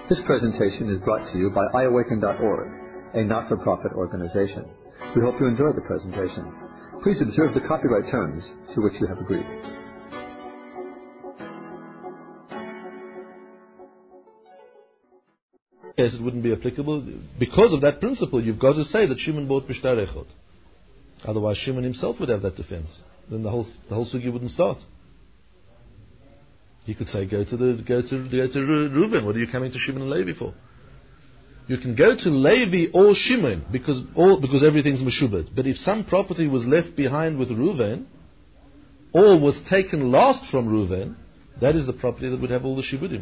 This presentation is brought to you by iAwaken.org, a not-for-profit organization. We hope you enjoy the presentation. Please observe the copyright terms to which you have agreed. Yes, it wouldn't be applicable. Because of that principle, you've got to say that Shimon bought Bishtar Echod. Otherwise, Shimon himself would have that defense. Then the whole sugi wouldn't start. He could say, go to Reuven. What are you coming to Shimon and Levi for? You can go to Levi or Shimon because everything's meshubed. But if some property was left behind with Reuven or was taken last from Reuven, that is the property that would have all the shibudim.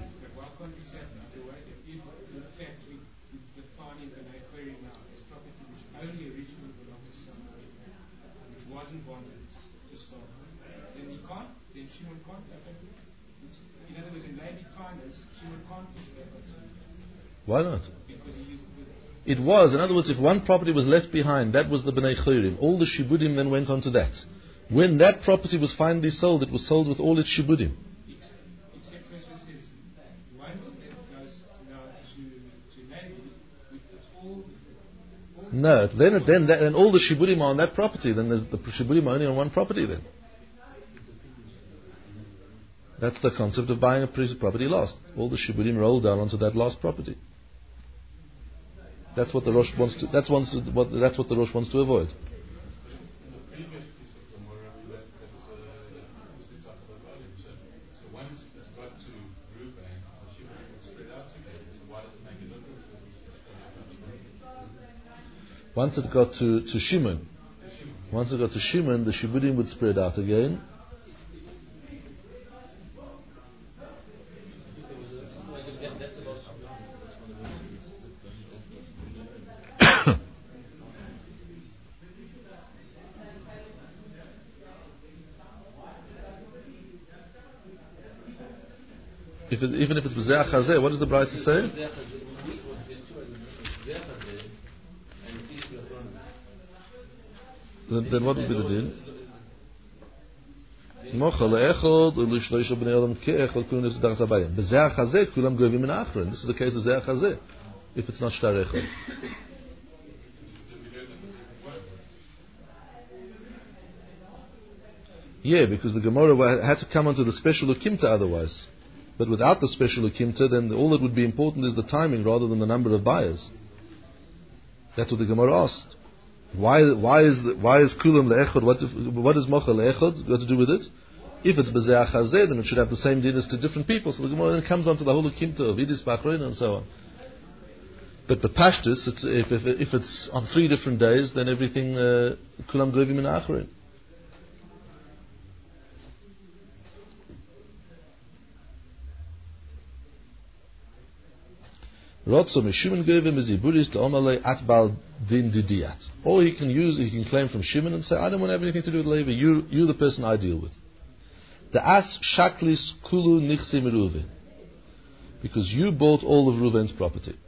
Why not? It was. In other words, if one property was left behind, that was the Bnei Chorim. All the shibudim then went on to that. When that property was finally sold, it was sold with all its shibudim. No, then all the shibudim are on that property. Then the shibudim are only on one property then. That's the concept of buying a piece of property last. All the shibudim roll down onto that last property. That's what the Rosh wants to. That's what the Rosh wants to avoid. Once it got to Shimon, the shibudim would spread out again. Even if it's b'zeach hazeh, what does the Brisa say? Then what would be the din? This is the case of b'zeach hazeh. If it's not shtar echad. Yeah, because the Gemara had to come onto the special ukimta otherwise. But without the special ukimta, then all that would be important is the timing rather than the number of buyers. That's what the Gemara asked. Why is kulam le'echod? What is mocha le'echod got to do with it? If it's b'zeach hazeh, then it should have the same din as to different people. So the Gemara then comes onto the whole ukimta of idis b'achroina and so on. But the pashtus, if it's on 3 different days, then everything kulam govim min achroin. Or he can claim from Shimon and say, I don't want to have anything to do with Levi. You're the person I deal with. The as shaklis kulu nichsim Reuven, because you bought all of Reuven's property.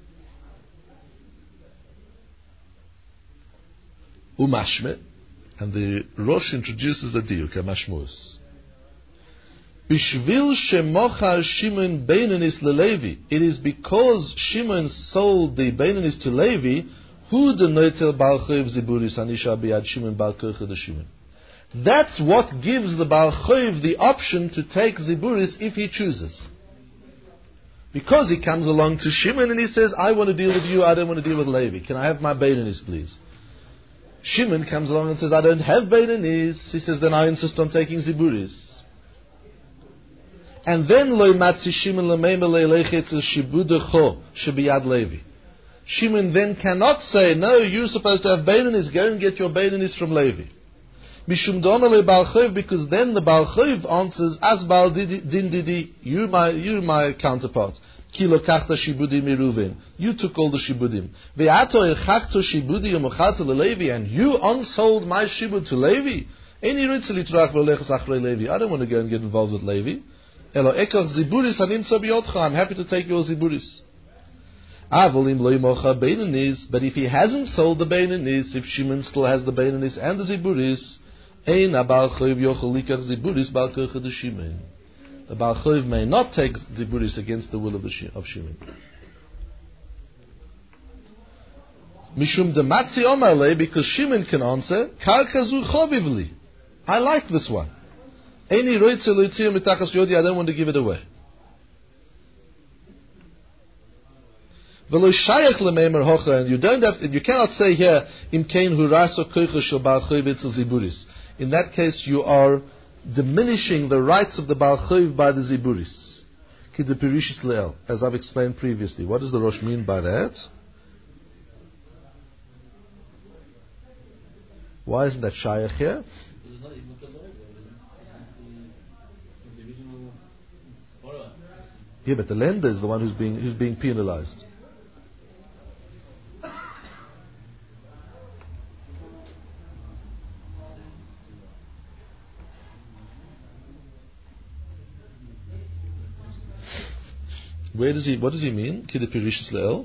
Umashme, and the Rosh introduces a diuk, a mashmus. Bishvil shemochar Shimon Beinanis leLevi. It is because Shimon sold the Beinanis to Levi, who the noitel Baal Choiv Ziburis Anisha Biad Shimon Baal Kocha de Shimon. That's what gives the Baal Choiv the option to take Ziburis if he chooses. Because he comes along to Shimon and he says, I want to deal with you, I don't want to deal with Levi. Can I have my Beinanis, please? Shimon comes along and says, I don't have Beinanis. He says, then I insist on taking Ziburis. And then loy matzi Shimon lemeimel leilechetz shibudecho shebiyad Levi. Shimon then cannot say, no, you're supposed to have Beinanis, go and get your Beinanis from Levi. Mishum donale Baal Choiv, because then the Baal Choiv answers, as Baal din didi, you're my counterpart. Ki lokachta shibudi miruven. You took all the shibudim. Ve'ato echachto shibudi umochalta leLevi, and you unsold my shibud to Levi. Eni ritze litrach v'olechas achrei Levi. I don't want to go and get involved with Levi. Elo ekach ziburis hanimtza biyotcha. I'm happy to take your ziburis. Avolim lo yimocha beinanis. But if he hasn't sold the beinanis, if Shimon still has the beinanis and the ziburis, ein abal choiv yochel likach ziburis bal kocha de Shimon. The Baal Choiv may not take ziburis against the will of Shimon. Mishum dematzi omarle, because Shimon can answer, Karka zu chovivli. I like this one. Eini roitze loitzir mitachas yodi, I don't want to give it away. V'lo shayach lemeimer hocha, and you don't have to, you cannot say here, im kein huraso koicha shel Baal Choiv etzel ziburis. In that case, you are diminishing the rights of the Baal Choiv by the ziburis. Ki de pirishis le'el, as I've explained previously. What does the Rosh mean by that? Why isn't that shayach here? Yeah, but the lender is the one who's being penalized. What does he mean? Ki de pirishis le'el?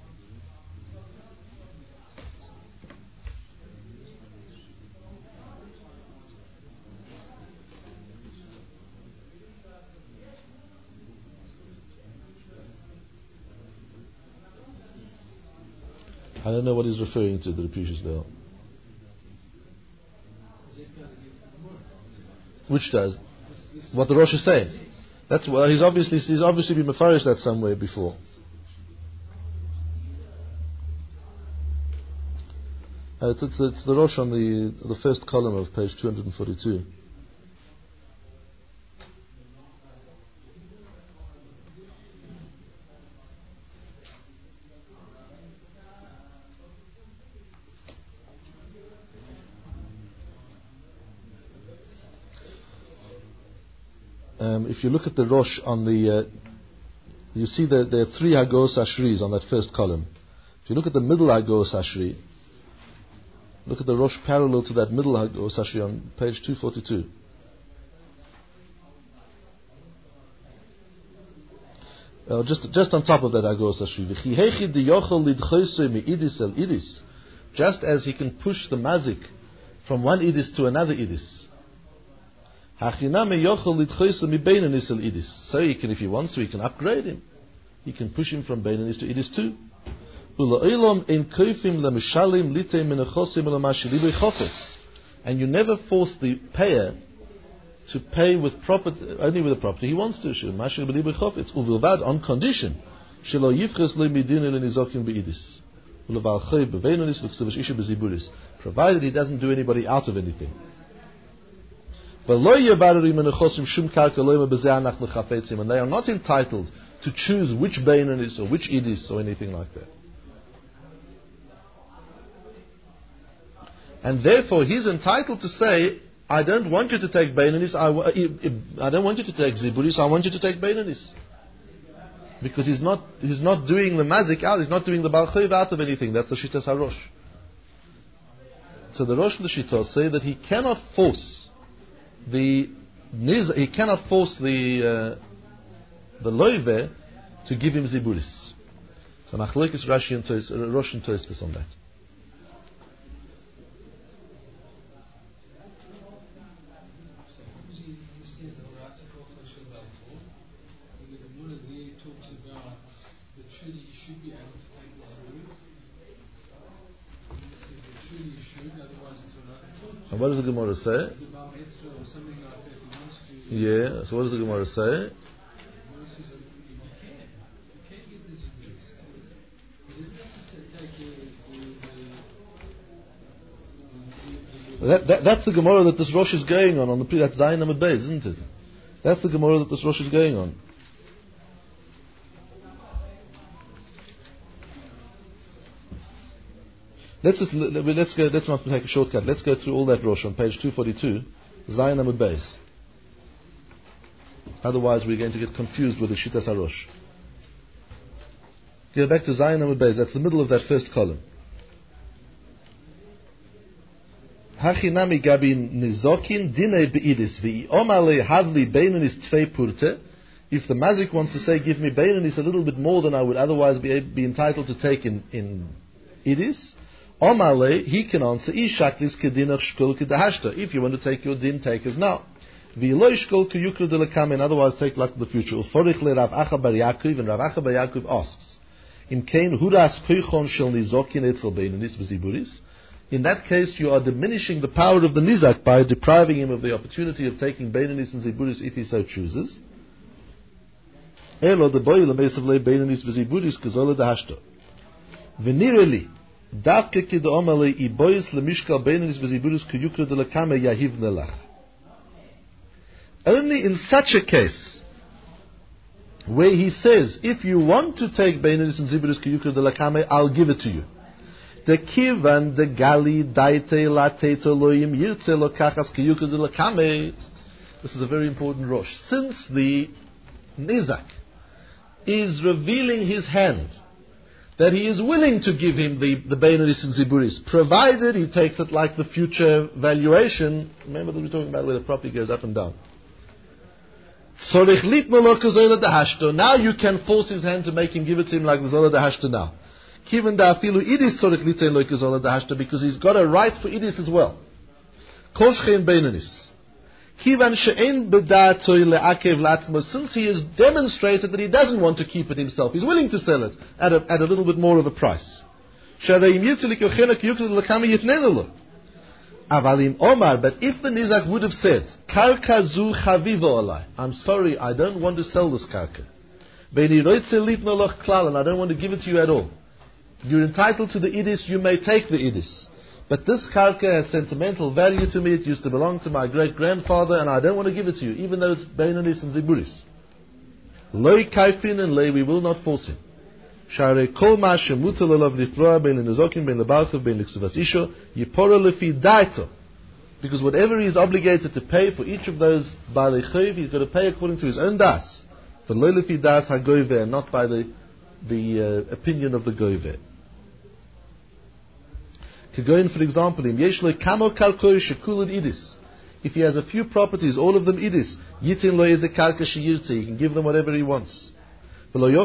I don't know what he's referring to, the pirishis le'el. Which does? What the Rosh is saying. That's why he's obviously been mafarish that somewhere before. It's the Rosh on the first column of page 242. If you look at the Rosh on the, you see that there are three Hagos Ashris on that first column. If you look at the middle Hagos Ashri, look at the Rosh parallel to that middle Hagos Ashri on page 242. Just on top of that Hagos Ashri, just as he can push the mazik from one idis to another idis. So he can, if he wants to, he can upgrade him. He can push him from Beinanis to Idis too. And you never force the payer to pay with property, only with the property he wants to. On condition, provided he doesn't do anybody out of anything. And they are not entitled to choose which Beinanis or which Idis or anything like that. And therefore he's entitled to say, I don't want you to take Beinanis, I don't want you to take Ziburis, I want you to take Beinanis. Because he's not doing the mazik out, he's not doing the Baal Choiv out of anything. That's the Shittas HaRosh. So the Rosh and the Shittos say that he cannot force the loive to give him ziburis. So machlokes Rashi and Rosh and Tosfos on that. And what does the Gemara say? Yeah, so what does the Gemara say? That's the Gemara that this Rosh is going on the that Zayin Amud Beis, isn't it? That's the Gemara that this Rosh is going on. Let's not take a shortcut. Let's go through all that Rosh on page 242, Zayin Amud Beis. Otherwise, we're going to get confused with the Shittas HaRosh. Go back to Zayin Amud Beis. That's the middle of that first column. Hachinami gabin nizokin dine beidis vi omale havli beinanis tvei purte. If the mazik wants to say, give me beinanis a little bit more than I would otherwise be entitled to take in idis, omale, he can answer, ishaklis kedinach shkol kedahashta. If you want to take your din, take as now. V'lo shkol kuyukra delakam, and otherwise take like the future. Uforich le Rav Acha bar Yaakov, and Rav Acha bar Yaakov asks, In kain huras koichon shel nizokin etzel beinanis v'ziburis. In that case, you are diminishing the power of the nizak by depriving him of the opportunity of taking beinanis and ziburis if he so chooses. Elo de boy lemesav le beinanis v'ziburis kazole de hashto. V'nireli davke ki de omale I boyis lemishkal beinanis v'ziburis kuyukra de lekame yahiv nelach. Only in such a case, where he says, if you want to take beinanis and ziburis kuyukra de lekame, I'll give it to you. The kivan the gali daite lateto loyim yirtze lokachas kiyukah de lakame. This is a very important rosh. Since the nizak is revealing his hand that he is willing to give him the beinanis and ziburis, provided he takes it like the future valuation. Remember that we're talking about where the property goes up and down. Now you can force his hand to make him give it to him like the zola de hashto now. Kiven da afilu idis tzorich litein lo kezola dahashta, because he's got a right for idis as well. Kol shechein beinanis. Kivan she'ein b'da'atoi le'akev la'atzmo, since he has demonstrated that he doesn't want to keep it himself, he's willing to sell it at a little bit more of a price. Sharei im yirtze likochena kiyukah l'kama yitnenu lo. Avalim Omar, but if the nizak would have said, karka zu chavivo alai, I'm sorry, I don't want to sell this karka. Beini roitze litno loch klal, and I don't want to give it to you at all. You're entitled to the idis, you may take the idis. But this karka has sentimental value to me, it used to belong to my great-grandfather, and I don't want to give it to you, even though it's beinanis and ziburis. Loi kaifin and lei, we will not force him. Share kol ma shemutel olav lifroa ben l'nezokim ben lebalchav ben l'ksuvas isho, yipora lefi daito. Because whatever he is obligated to pay for each of those baalei chayv, he's got to pay according to his own das. For lo lefi das ha-goyver, not by the opinion of the goyver. Kagoin, for example, if he has a few properties, all of them idis, yitin lo yeze karka sheyirtze, he can give them whatever he wants. And he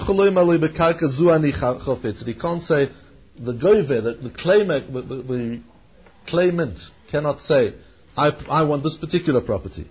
can't say, the gover, the claimant cannot say, I want this particular property.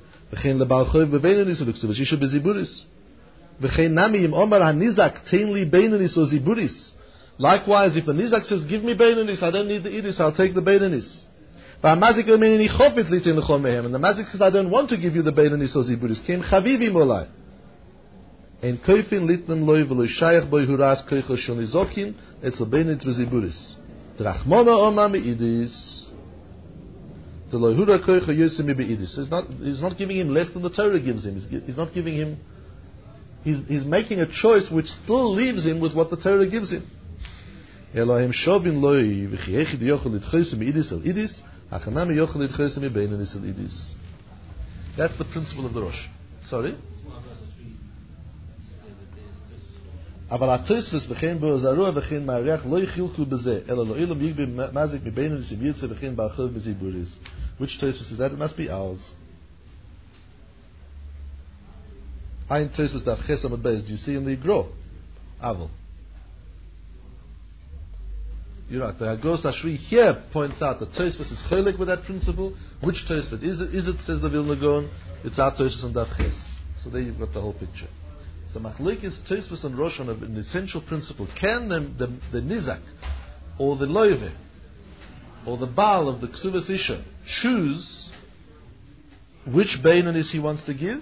Likewise, if the nizak says, give me beinanis, I don't need the idis, I'll take the beinanis. And the mazik says, I don't want to give you the beinanis or ziburis. Ken chavivi molai. En koifin litnem loy v'lo shayach boy huras koicho shel nizokin etzel beinit v'ziburis. Drachmona oma me'idis. The loy hura koicho yosemi be'idis. He's not giving him less than the Torah gives him. He's not giving him. He's making a choice which still leaves him with what the Torah gives him. Elohim shovin loy v'chiyechid yochel lidchosim me'idis al idis. Hachanami yochel lidchosim me'beinanis al idis. That's the principle of the Rosh. Sorry. אבל התוספות וכן בו זרוע וכן מעריך לא יחילקו בזה אלא לא אילם יגבי מזיק מבינו לסיבירצה וכן באחרוב מזיבוריס. Which tosfos is that? It must be ours. Ein tosfos daf chesam at beis. Do you see in the Gro? Aval. You're right. The Hagos Ashri here points out that tosfos is cholik with that principle. Which tosfos? Is it, says the Vilna Gaon, it's our tosfos on daf ches. So there you've got the whole picture. So Machlokes Tosfos and Rosh on an essential principle. Can the Nizak or the Loive or the Baal of the Ksuvas Isha choose which beinanis he wants to give?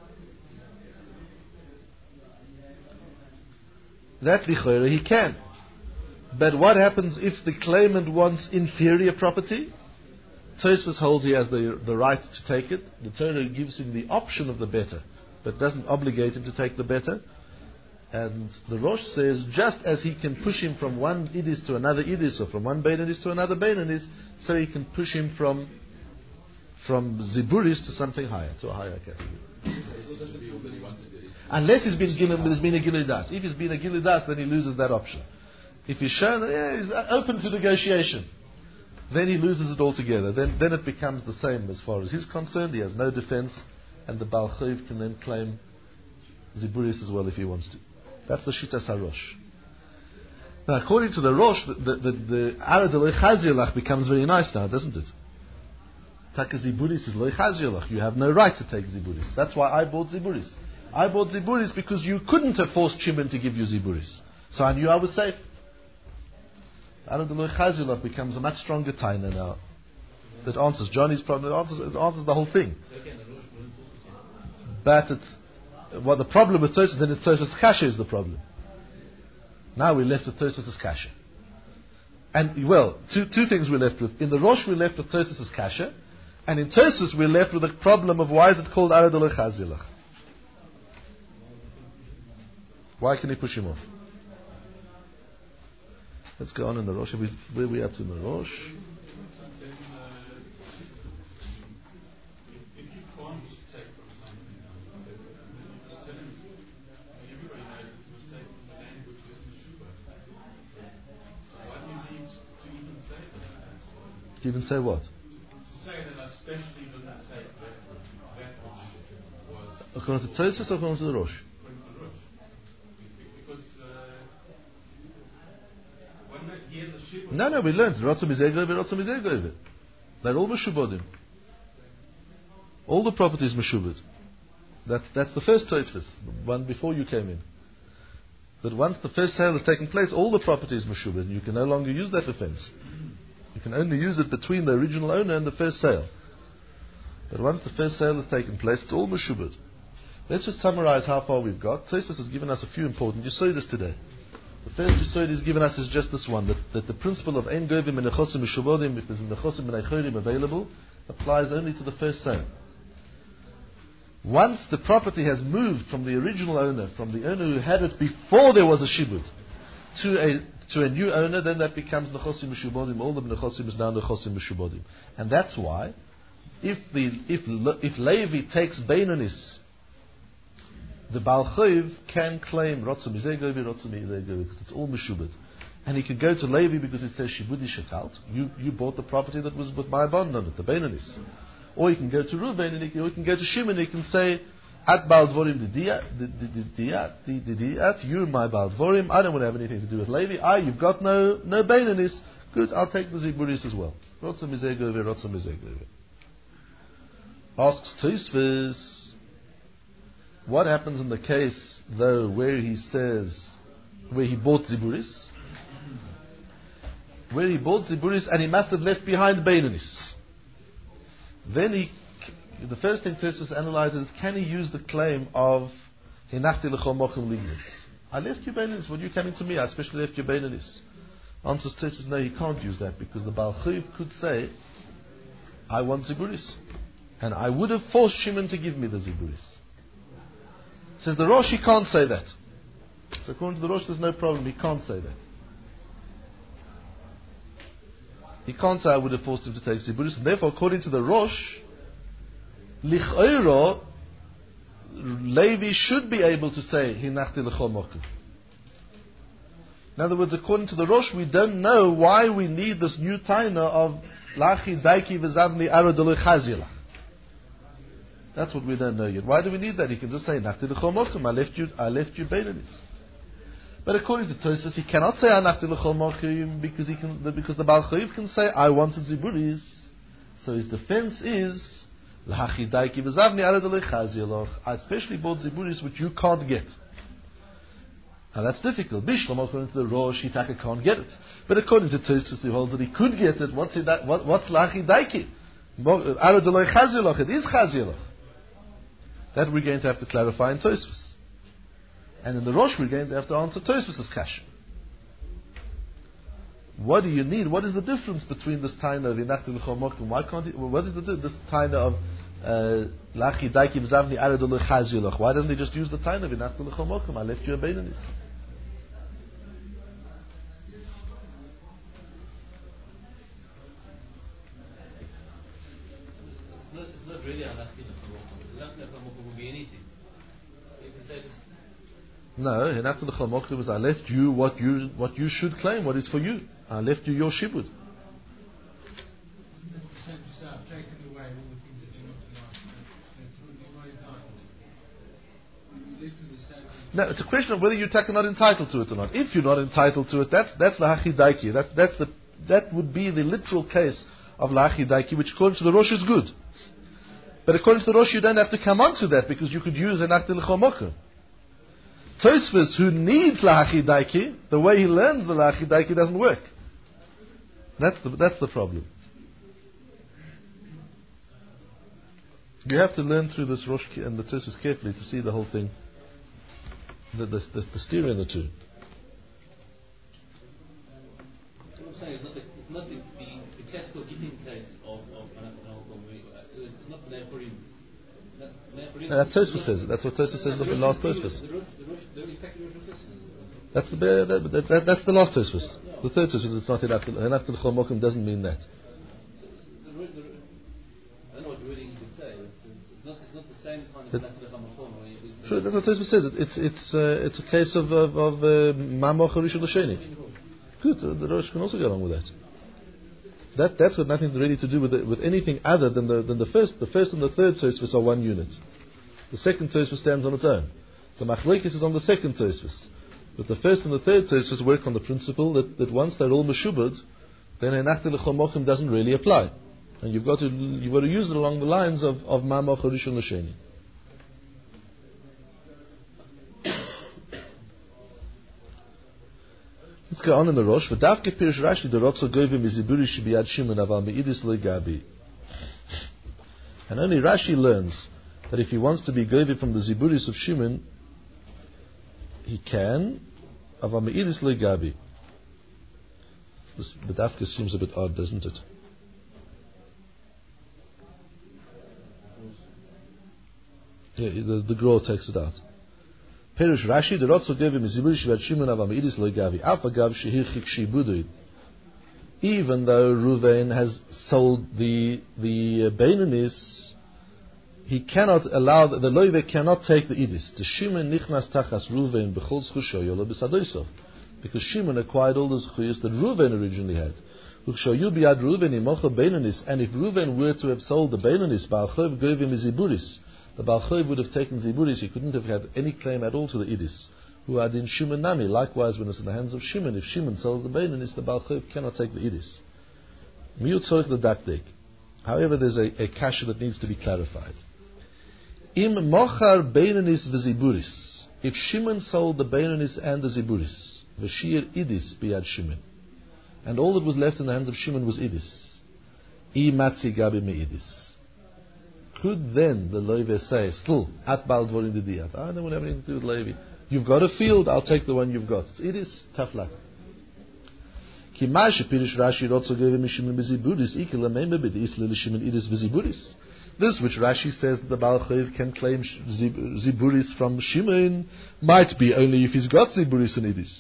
That lichora he can. But what happens if the claimant wants inferior property? Tosfos holds he has the right to take it. The Torah gives him the option of the better, but doesn't obligate him to take the better. And the Rosh says, just as he can push him from one idis to another idis, or from one beinanis to another beinanis, so he can push him from ziburis to something higher, to a higher category. Unless there's been a gilidas. If he's been a gilidas, then he loses that option. If he's shown, he's open to negotiation, then he loses it altogether. Then it becomes the same as far as he's concerned. He has no defense. And the Baal Chayv can then claim Ziburis as well if he wants to. That's the Shitas HaRosh. Now, according to the Rosh, the Arad Eloi Chaziolach becomes very nice now, doesn't it? Taka Ziburis is Eloi Chaziolach. You have no right to take Ziburis. That's why I bought Ziburis. I bought Ziburis because you couldn't have forced Shimon to give you Ziburis. So I knew I was safe. Arad Eloi Chazilach becomes a much stronger taina now. That answers Johnny's problem. It answers the whole thing. But the problem with Tosfos, then it's Tosfos Kasha is the problem. Now we're left with Tosfos Kasha. And, two things we're left with. In the Rosh we're left with Tosfos Kasha, and in Tosfos we're left with the problem of why is it called Arad Eloi Chazilach? Why can he push him off? Let's go on in the Rosh. Where are we up to in the Rosh? Even say what? To say that I especially didn't take that which was... According to Tosfos or according to the Rosh? According to the Rosh. Because when he has a ship... No, we learned. Rotzum is Egoiv, Rotzum is Egoiv. They're all Meshubodim. All the properties Meshubad. That's the first Tosfos, one before you came in. That once the first sale has taken place, all the property is Meshubad, and you can no longer use that defense. You can only use it between the original owner and the first sale. But once the first sale has taken place, it's all Meshubad. Let's just summarize how far we've got. Tosfos has given us a few important Yesodis today. The first Yesod he's given us is just this one, that the principle of Ein Govim Menechosim Meshubodim, if there's Menechosim Meneichorim available, applies only to the first sale. Once the property has moved from the original owner, from the owner who had it before there was a Shibud, to a new owner, then that becomes Nechosim Meshubodim. All the Nechosim is now Nechosim Meshubodim. And that's why, if Levi takes Beinonis, the Baal Choiv can claim Rotzum Izegovi, because it's all Meshubad. And he can go to Levi because it says Shibudi Shekalt. You bought the property that was with my bond on it, the Beinonis. Or you can go to Reuven, or you can go to Shimon, and you can say, At Baal Dvorim Didiyat, you're my Baal Dvorim, I don't want to have anything to do with Levi, you've got no Beinonis, good, I'll take the Ziburis as well. Rotzum Izegovi, Rotzum Izegovi. Asks Tosfos, what happens in the case, though, where he bought Ziburis? Where he bought Ziburis and he must have left behind Beinonis. Then the first thing Tosfos analyzes, can he use the claim of Hinachti L'chol Mochim Lignis? I left you Beinonis, when you coming to me, I especially left you Beinonis. Answers Tosfos, no, he can't use that, because the Baal Chuv could say, I want Ziburis. And I would have forced Shimon to give me the Ziburis. Says the Rosh, he can't say that. So according to the Rosh, there's no problem, he can't say that. He can't say I would have forced him to take Ziburis, and therefore, according to the Rosh, Lich'oiro, Levi should be able to say, Hinachti L'chol Mokim. In other words, according to the Rosh, we don't know why we need this new taina of Lachi Daiki V'zavni Arad Eloi Chazilach. That's what we don't know yet. Why do we need that? He can just say, Hinachti L'chol Mokim, I left you Beinonis. But according to Tosfos, he cannot say Anachti L'chol Mokim because the Baal Choiv can say, I wanted Ziburis. So his defense is, L'hachi Daiki V'zavni Arad Eloi Chazilach. I especially bought Ziburis which you can't get. And that's difficult. Bishlam, according to the Rosh, Hitaka can't get it. But according to Tosfos, he holds that he could get it. What's L'hachi Daiki? Arad Eloi Chazilach. It is Chazilach. That we're going to have to clarify in Tosfos. And in the Rosh, we're going to have to answer Tosfos' kasha. What do you need? What is the difference between this taina of Hinachti L'chol Mokim? Why can't he? What is this taina of Lachi Daiki V'zavni Arad Eloi Chazilach? Why doesn't he just use the taina of Hinachti L'chol Mokim? I left you a Beinonis. It's not really Hinachti L'chol Mokim. Hinachti L'chol Mokim will be anything. You can say this. No, Hinachti L'chol Mokim is I left you what you should claim, what is for you. I left you your shibud. I've taken away all the things that you're not entitled to. No, it's a question of whether you're not entitled to it or not. If you're not entitled to it, that's L'hachi Daiki. That would be the literal case of L'hachi Daiki, which according to the Rosh is good. But according to the Rosh, you don't have to come on to that because you could use Hinachti L'chol Mokim. Tosfos, who needs lahachidaiki, the way he learns the lahachidaiki doesn't work. That's the problem. You have to learn through this Rosh and the Tosfos carefully to see the whole thing, the steer in the two. What I'm saying is it's not the classical Gittin case of it's not Ne'apurim. That Tosfos says it. That's what Tosfos says in the last Tosfos. That's the last Tosfos. The third Tosfos, it's not Enachti L'chol Mokum doesn't mean that. I don't know what wording you could say. It's not the same kind of Enachti L'chol Mokum. Sure, that's what Tosfos says. It's a case of Ma'amor Rishon L'Sheni. Good, the Rosh can also go along with that. That's got nothing really to do with anything other than the first. The first and the third Tosfos are one unit. The second Tosfos stands on its own. The Machlekes is on the second Tosfos. But the first and the third Tosfos work on the principle that once they're all meshubad, then Enachti L'chol Mokum doesn't really apply. And you've got to use it along the lines of Ma'amor Rishon L'Sheni. Let's go on in the Rosh. V'davke Pirish Rashi the Rotzo Govim Miziburi Shibiyad Shimon Aval Me'idis Le'gabi. And only Rashi learns that if he wants to be Govi from the Ziburis of Shimon, he can. Aval Me'idis Le'gabi. This V'davke seems a bit odd, doesn't it? Yeah, the Gra takes it out. Perish Rashi, the Rotzo Govim Miziburi Shibiyad Shimon Aval Me'idis Le'gabi. Afagav Shehirchik Shibudoid. Even though Ruvain has sold the Beinanis, he cannot allow, the Loive cannot take the Idis. The Shimon Nichnas Tachas Ruvain B'chol Zchusho Yolo B'sadoisov. Because Shimon acquired all the Zchuyos that Ruvain originally had. Ukshoyu B'yad Ruvain Imocha Beinanis. And if Ruvain were to have sold the Beinanis, Ba'achov Govim Miziburis, the Ba'achov would have taken Ziburis, he couldn't have had any claim at all to the Idis. Who had in Shimon Nami. Likewise, when it's in the hands of Shimon, if Shimon sells the Beinanis, the Ba'achov cannot take the Idis. Miut Tzorich the Dakdek. However, there's a kasha that needs to be clarified. Im mochar Beinanis v'ziburis. If Shimon sold the Beinanis and the Ziburis, v'shir Idis biyad Shimon, and all that was left in the hands of Shimon was Idis, I matzi gabi me'idis. Could then the Levi say, still, at bal dvorim didiyat, I don't want to have anything to do with Levi. You've got a field, I'll take the one you've got. It is tough luck. This which Rashi says that the Baal Chayv can claim Ziburis from Shimon might be only if he's got Ziburis and Idis.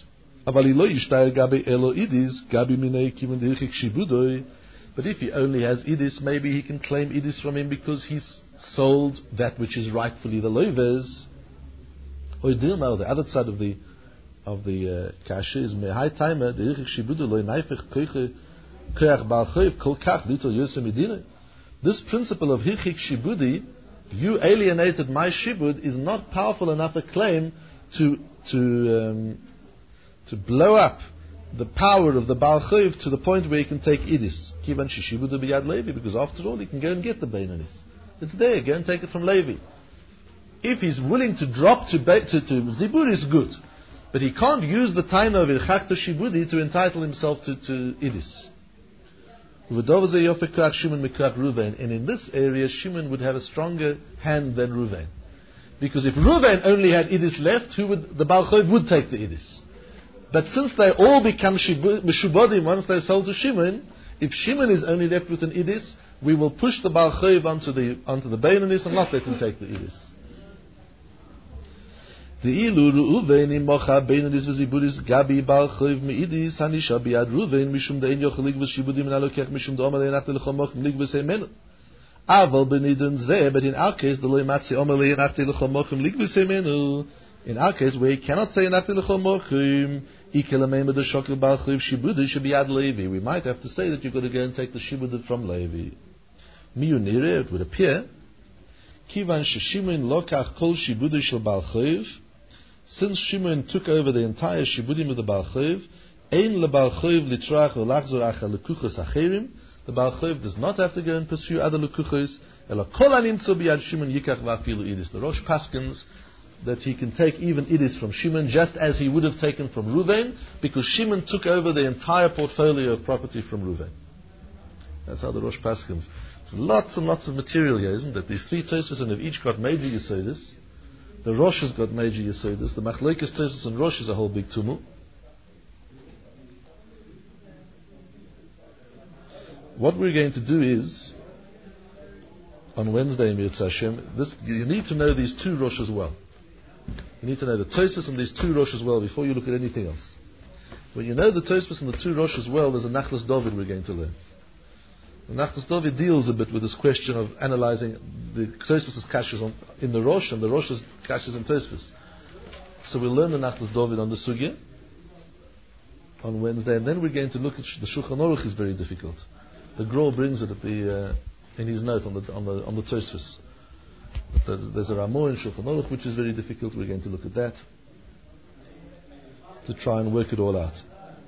But if he only has Idis, maybe he can claim Idis from him because he's sold that which is rightfully the Loives. Or the other side of the kasha is mehai timer the irchik shibudu loy naifich koyach bal chayv kol kach little yosem medina. This principle of hirchik shibudi, you alienated my shibud, is not powerful enough a claim to blow up the power of the bal chayv to the point where he can take idis. Kivan shishibudu biyad Levi, because after all he can go and get the beinanis. It's there. Go and take it from Levi. If he's willing to drop to Zibur is good, but he can't use the time of Irchak to Shibudi to entitle himself to Idis. And in this area, Shimon would have a stronger hand than Ruvain. Because if Ruvain only had Idis left, the Baal Chayv would take the Idis. But since they all become Meshubodim once they're sold to Shimon, if Shimon is only left with an Idis, we will push the Baal Chayv onto the Beinanis and not let him take the Idis. The ilu Ruvain mocha Beinanis v'ziburis gabi bal chayv meidis hanisha biyad Ruvain mishum de'en yochelig v'shibudim nalokech mishum de'omer le'enachti l'chomok lig v'seimenu. Aval benidun zeh, but in our case the lo'imatzi omer le'enachti l'chomokim lig v'seimenu. In our case where he cannot say enachti l'chomokim ikelamei the shokel bal chayv shibudi shebiyad Levi. We might have to say that you've got to go and take the shibud from Levi. Miyunire, it would appear kivan sheshimun lokach kol shibudi shel bal chayv. Since Shimon took over the entire shibudim of the Baal Chayv, ein le Baal Chayv litrach v'lachzor acha lekuchos acherim. The Baal Chayv does not have to go and pursue other lekuchos. Ela kol hanimtzo biyad Shimon yikach v'afilu idis. The Rosh Paskins that he can take even Idis from Shimon, just as he would have taken from Reuven, because Shimon took over the entire portfolio of property from Reuven. That's how the Rosh paskins. There's lots and lots of material here, isn't it? These three Tosfos have each got major Yesodis. The Rosh has got major Yesodis. The Machlokes Tosfos and Rosh is a whole big tumult. What we're going to do is, on Wednesday, Mirz Hashem, you need to know these two Rosh as well. You need to know the Tosfos and these two Rosh as well before you look at anything else. When you know the Tosfos and the two Rosh as well, there's a Nachlas David we're going to learn. The Nachlas David deals a bit with this question of analyzing the Tosfos' kashas in the Rosh and the Rosh's kashas in Tosfos. So we'll learn the Nachlas David on the Sugya on Wednesday, and then we're going to look at the Shulchan Aruch is very difficult. The Gra brings it at in his note on the Tosfos. There's a Ramah in Shulchan Aruch which is very difficult. We're going to look at that to try and work it all out.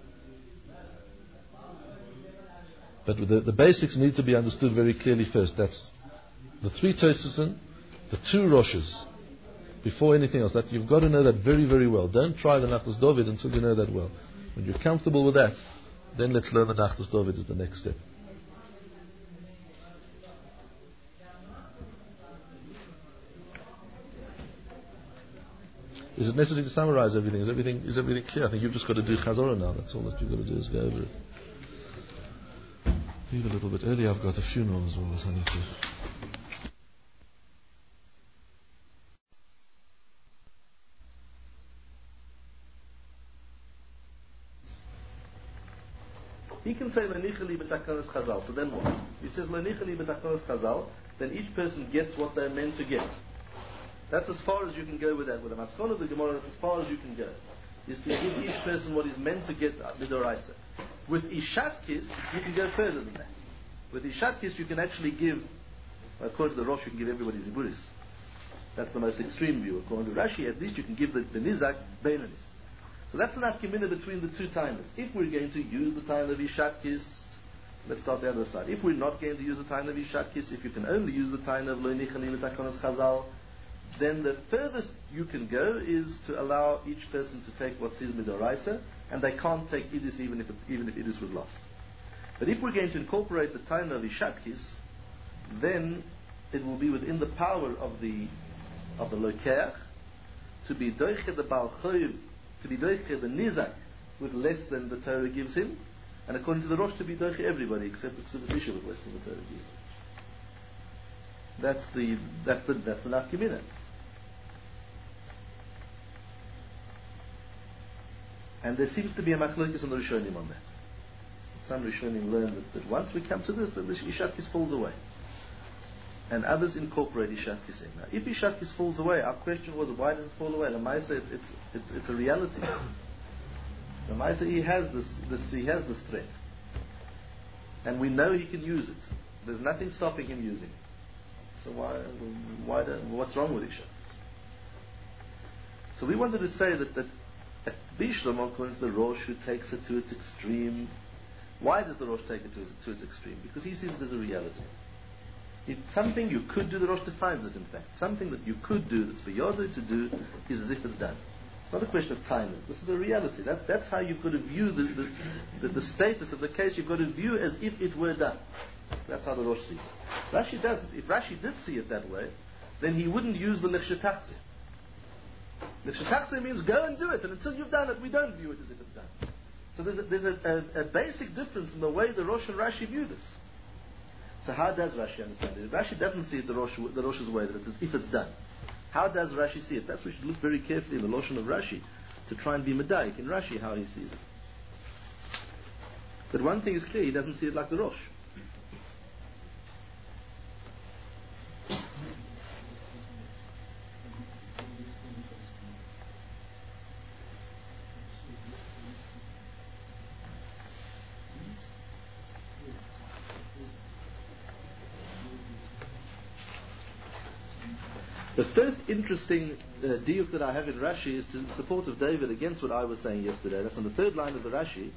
But the basics need to be understood very clearly first. That's the three Tosfos, the two Roshes, before anything else. That you've got to know that very, very well. Don't try the Nachlas David until you know that well. When you're comfortable with that, then let's learn the Nachlas David as the next step. Is it necessary to summarize everything? Is everything clear? I think you've just got to do Chazorah now. That's all that you've got to do is go over it. Leave a little bit early. I've got a funeral as well, so I need to. He can say Lenichali b'takanos Chazal. So then what? He says Lenichali b'takanos Chazal. Then each person gets what they're meant to get. That's as far as you can go with that. With the Maskon of the Gemara, that's as far as you can go. Is to give each person what is meant to get midoraisa. With Ishat Kis, you can go further than that. With Ishat Kis, you can actually give, according to the Rosh, you can give everybody Ziburis. That's the most extreme view. According to Rashi, at least you can give the Nizak Beinanis. So that's an afkimina between the two timers. If we're going to use the time of Ishat Kis, let's start the other side. If we're not going to use the time of Ishat Kis, if you can only use the time of Lo Nichali B'Takanos Chazal, then the furthest you can go is to allow each person to take what's his midoraisa, and they can't take Idis even if Idis was lost. But if we're going to incorporate the time of Ishatkis, then it will be within the power of the Lokeach to be doiche the Baal Choyv, to be doiche the Nizak with less than the Torah gives him, and according to the Rosh to be doiche everybody except the Tzivus with less than the Torah gives him. That's the nafkimina. And there seems to be a machlokes on the Rishonim on that. Some Rishonim learn that once we come to this, then the Ishatkis falls away. And others incorporate Ishatkis in. Now, if Ishatkis falls away, our question was, why does it fall away? The Maisa, it's a reality. The Maisa, he has this threat. And we know he can use it. There's nothing stopping him using it. So what's wrong with Ishatkis? So we wanted to say that Bishlam, according to the Rosh, who takes it to its extreme. Why does the Rosh take it to its extreme? Because he sees it as a reality. It's something you could do. The Rosh defines it, in fact. Something that you could do, that's for Yodah to do, is as if it's done. It's not a question of timers. This is a reality. That's how you've got to view the status of the case. You've got to view as if it were done. That's how the Rosh sees it. Rashi doesn't. If Rashi did see it that way, then he wouldn't use the Lechshetachse. Lechshetachse means go and do it, and until you've done it, we don't view it as if it's done. So there's a basic difference in the way the Rosh and Rashi view this. So how does Rashi understand it? If Rashi doesn't see it the Rosh's way, that it's as if it's done. How does Rashi see it? That's why we should look very carefully in the Lashon of Rashi to try and be medayik in Rashi how he sees it. But one thing is clear, he doesn't see it like the Rosh. The first interesting diuk that I have in Rashi is to the support of David against what I was saying yesterday. That's on the third line of the Rashi.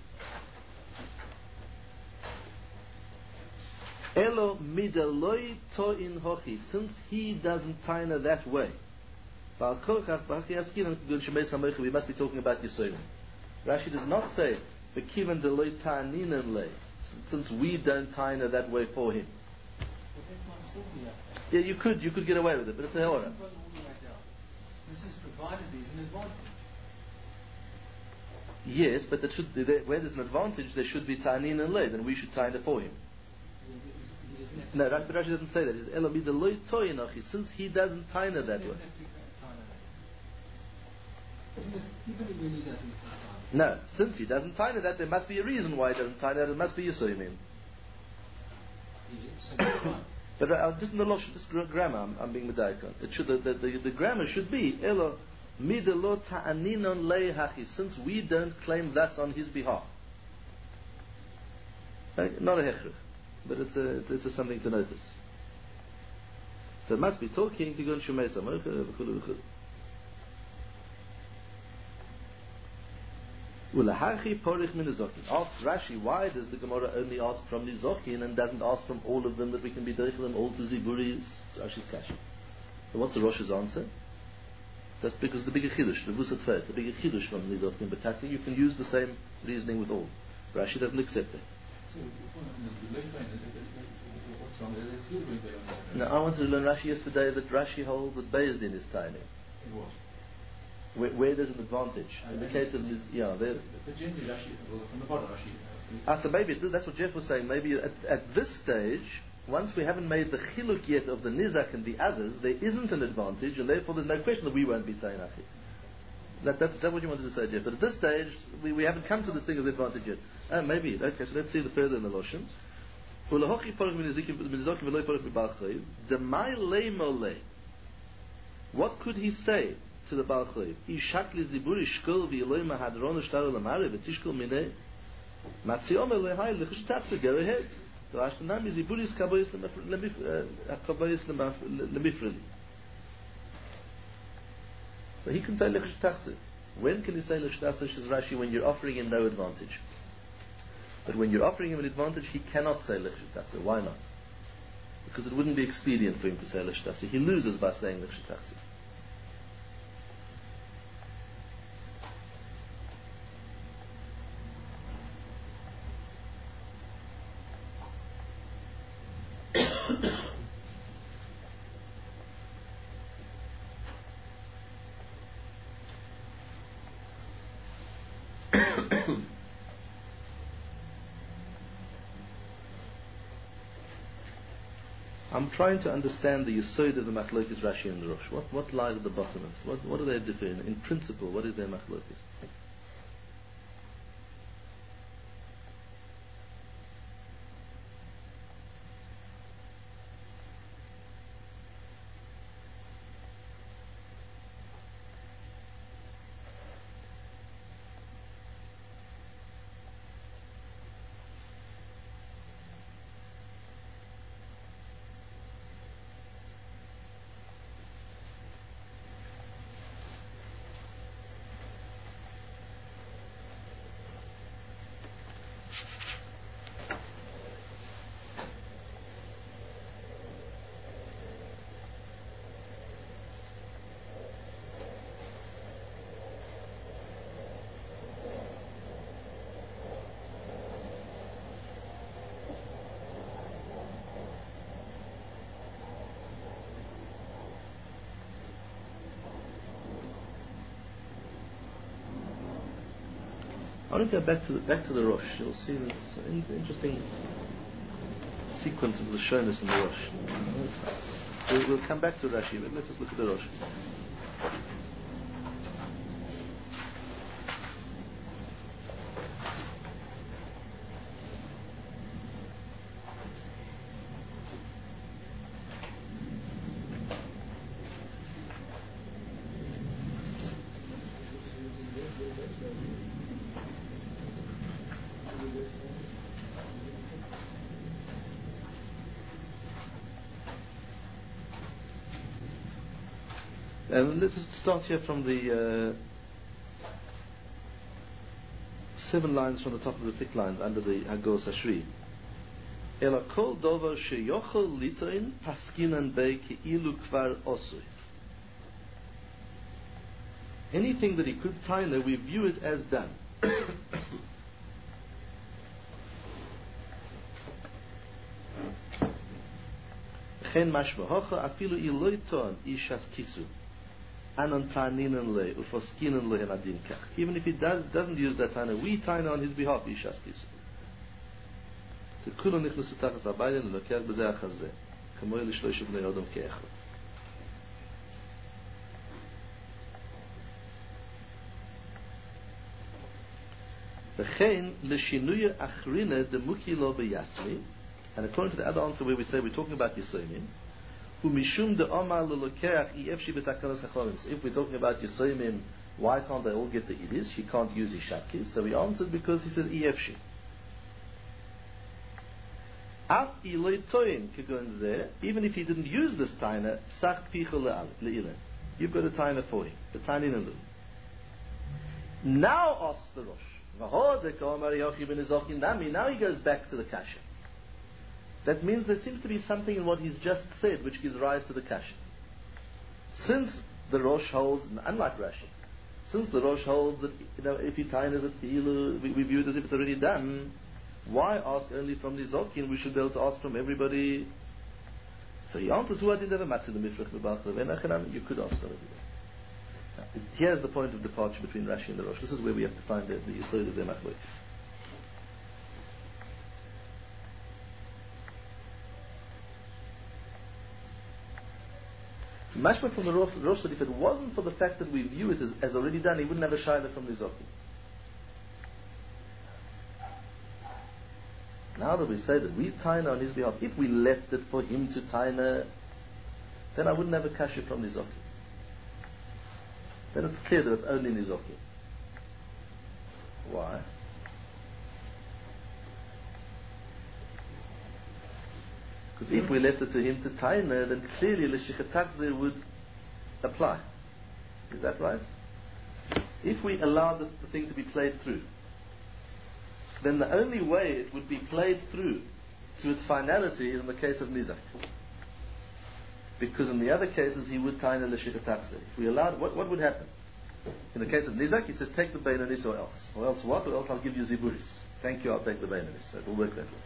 Elo midaloi to'in hochi, since he doesn't taina that way. We must be talking about Yisoyim. Rashi does not say Bekivan Deloy Ta'aninan Le, since we don't taina that way for him. Yeah, you could get away with it, but it's a hora. This is provided there's an advantage. Yes, but where there's an advantage, there should be ta'anin and lay. Then we should taina for him. No, but Rashi doesn't say that. He says Elamid loy toyinachi, since he doesn't taina that way. Even when he doesn't taina. No, since he doesn't taina that, there must be a reason why he doesn't taina that. It must be Yisoyim. But just in the Losh, just grammar, I'm being medayik. It should the grammar should be Elo midelo ta'aninon leihachi, since we don't claim thus on his behalf. Not a hechrich, but it's a something to notice. So it must be talking to go and shumei samach. Ulahachi porich min nizokin. Asks Rashi, why does the Gemara only ask from nizokin and doesn't ask from all of them, that we can be deichel them all to ziburis? Rashi's kasha. So what's the Rosh's answer? That's because the bigger chiddush, the vusat feit, the bigger chiddush from nizokin. But technically you can use the same reasoning with all. Rashi doesn't accept it. No, I wanted to learn Rashi yesterday that Rashi holds that Beis Din is tiny. Where there's an advantage. In the case of this, so maybe that's what Jeff was saying. Maybe at this stage, once we haven't made the chiluk yet of the nizak and the others, there isn't an advantage, and therefore there's no question that we won't be tainachi. That's what you wanted to say, Jeff. But at this stage, we haven't come to this thing of the advantage yet. Maybe. Okay, so let's see the further in the Loshen. What could he say to the Baal Chayv? Ishakli ziburi shkol v'yeloi mahadron shtar lamare v'tishkol minei matziom elehai l'chishtatze. Go ahead. So ashtanami ziburi skaboyis lemifrili. So he can say l'chishtatze. When can he say l'chishtatze? Says Rashi, when you're offering him no advantage. But when you're offering him an advantage, he cannot say l'chishtatze. Why not? Because it wouldn't be expedient for him to say l'chishtatze. He loses by saying l'chishtatze. I'm trying to understand the yesod of the machlokes Rashi and the Rosh. What lies at the bottom of it? What do they differ in? In principle, what is their machlokes? I want to go back to the Rosh. You'll see this interesting sequence of the Shonis in the Rosh. We'll come back to Rashi, but let's just look at the Rosh. Let's start here from the 7 lines from the top of the thick lines under the Hagor Sashri. Ela kol dover sheyochel litoin paskinan bei keilu kvar osui. Anything that he could taina, we view it as done. Chen mashva hocha afilu iloiton ishas kisu anon ta'ninan le ufoskinan le adin kach. Even if he doesn't use that taina, we taina on his behalf ishas kisu. Tekulu nichnasu tachas abayden lokach b'zeh achazeh kamoy l'shlosh bnei odom ke'echad. V'chein l'shinuya achrina demuki lo b'yasmi. And according to the other answer where we say we're talking about Yisomim, who mishum de omar lolokeach ifshi b'takanas hachomim. So if we're talking about Yisomim, why can't they all get the idis? She can't use Ishakis. So he answered because he says ifshi. Af iloi toin kegon zeh. Even if he didn't use this taina, sach picha le'ilen. You've got a taina for him. The taina in Now asks the Rosh. Now he goes back to the kasha. That means there seems to be something in what he's just said which gives rise to the kasha. Since the Rosh holds, unlike Rashi, since the Rosh holds that if he tainas at Tehilu, we view it as if it's already done, why ask only from Nizokin? We should be able to ask from everybody. So he answers, who didn't have a matzah the mifrach b'bachlev, you could ask from everybody. Here's the point of departure between Rashi and the Rosh. This is where we have to find the yesod of their machlokes. Mashma from the Rosh that if it wasn't for the fact that we view it as already done, he wouldn't have a shayla from the Zoki. Now that we say that we taina on his behalf, if we left it for him to taina, then I wouldn't have a kasha from Nizoki. Then it's clear that it's only Nizoki. Why? Because if we left it to him to taina, then clearly l'shichatachzir would apply. Is that right? If we allowed the thing to be played through, then the only way it would be played through to its finality is in the case of nizak. Because in the other cases he would taina l'shichatachzir. If we allowed, what would happen? In the case of nizak, he says, take the beinanis or else. Or else what? Or else I'll give you ziburis. Thank you, I'll take the beinanis. So it will work that way.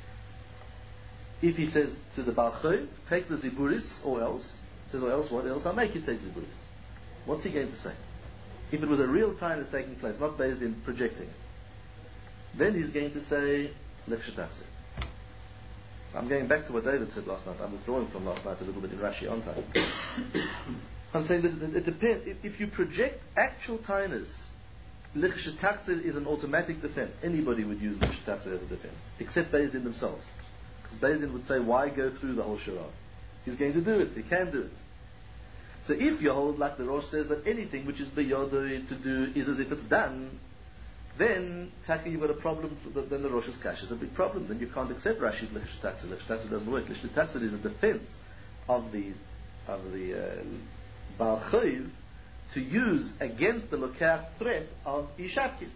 If he says to the Baal Choiv, take the ziburis, or else, says, or else what? Else I'll make you take ziburis. What's he going to say? If it was a real time that's taking place, not based in projecting it, then he's going to say, Lechshatatse. So I'm going back to what David said last night. I'm withdrawing from last night a little bit in Rashi on time. I'm saying that it depends. If you project actual tainas, Lechshatatse is an automatic defense. Anybody would use Lechshatatse as a defense, except Beis Din themselves. Beis Din would say, why go through the whole shirah? He's going to do it. He can do it. So if you hold, like the Rosh says, that anything which is beyodoi to do is as if it's done, then Taka, you've got a problem. Then the Rosh's kash is a big problem. Then you can't accept Rashi's l'chshatatze. L'chshatatze doesn't work. L'chshatatze is a defense of the Baal Choiv to use against the lokach threat of Ishakis.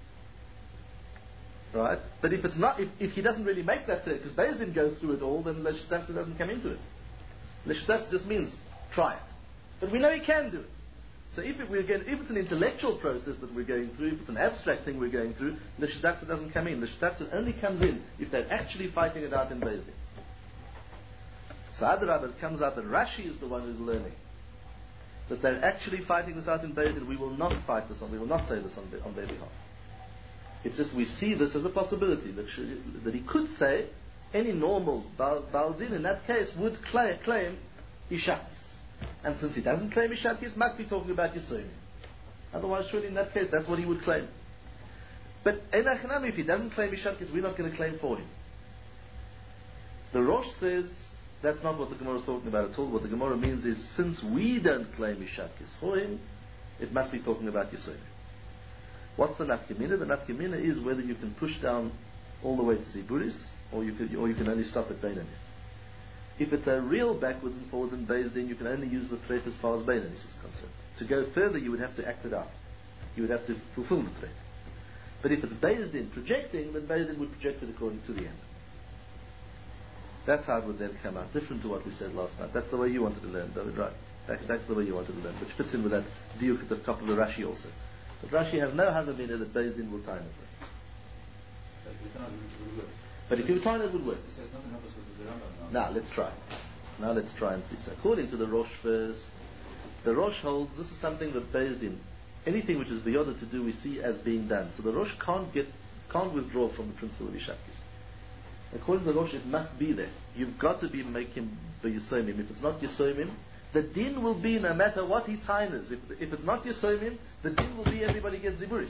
Right? But if it's not, if he doesn't really make that threat, because Beis Din goes through it all, then l'shtatze doesn't come into it. L'shtatze just means try it. But we know he can do it. So if it's an intellectual process that we're going through, if it's an abstract thing we're going through, l'shtatze doesn't come in. L'shtatze only comes in if they're actually fighting it out in Beis Din. So Adarabah, it comes out that Rashi is the one who's learning. That they're actually fighting this out in Beis Din. We will not fight this on, we will not say this on their behalf. It's just we see this as a possibility that he could say any normal Baal Din in that case would claim Ishakis. And since he doesn't claim Ishakis, must be talking about Yisrael. Otherwise, surely in that case, that's what he would claim. But if he doesn't claim Ishakis, we're not going to claim for him. The Rosh says that's not what the Gemara is talking about at all. What the Gemara means is since we don't claim Ishakis for him, it must be talking about Yisrael. What's the nafkamina? The nafkamina is whether you can push down all the way to Ziburis, or you can only stop at Beinanis. If it's a real backwards and forwards in Beis Din, you can only use the threat as far as Beinanis is concerned. To go further, you would have to act it out. You would have to fulfill the threat. But if it's Beis Din projecting, then Beis Din would project it according to the end. That's how it would then come out, different to what we said last night. That's the way you wanted to learn, David, right? That's the way you want to learn, which fits in with that diuk at the top of the Rashi also. But Rashi has no havamina that Beis Din will time it. But if you time it, would work. Now let's try. Now let's try and see. So according to the Rosh first, the Rosh holds this is something that Beis Din, anything which is beyond to do, we see as being done. So the Rosh can't withdraw from the principle of Ishakis. According to the Rosh, it must be there. You've got to be making the Yisomim. If it's not Yisomim, the din will be no matter what he tines. If it's not Yisomim, the din will be everybody gets Ziburis.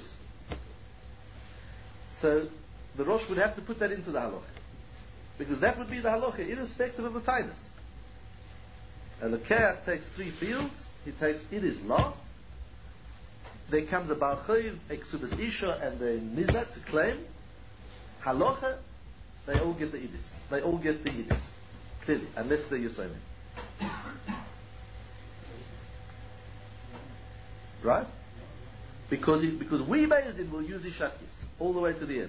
So the Rosh would have to put that into the halacha, because that would be the halacha irrespective of the tinus. And the Keach takes 3 fields. He takes it is last. There comes a Baal Chayiv, a Ksubas Isha, and a Nizak to claim. Halacha, they all get the Idis. They all get the Idis. Clearly, unless they're Yisomim. Right? Because we Beis Din will use Ishakis all the way to the end.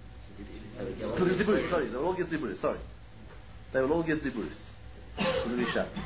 Sorry, they will all get Ziburis. Sorry. They will all get Ziburis. The Ishakis.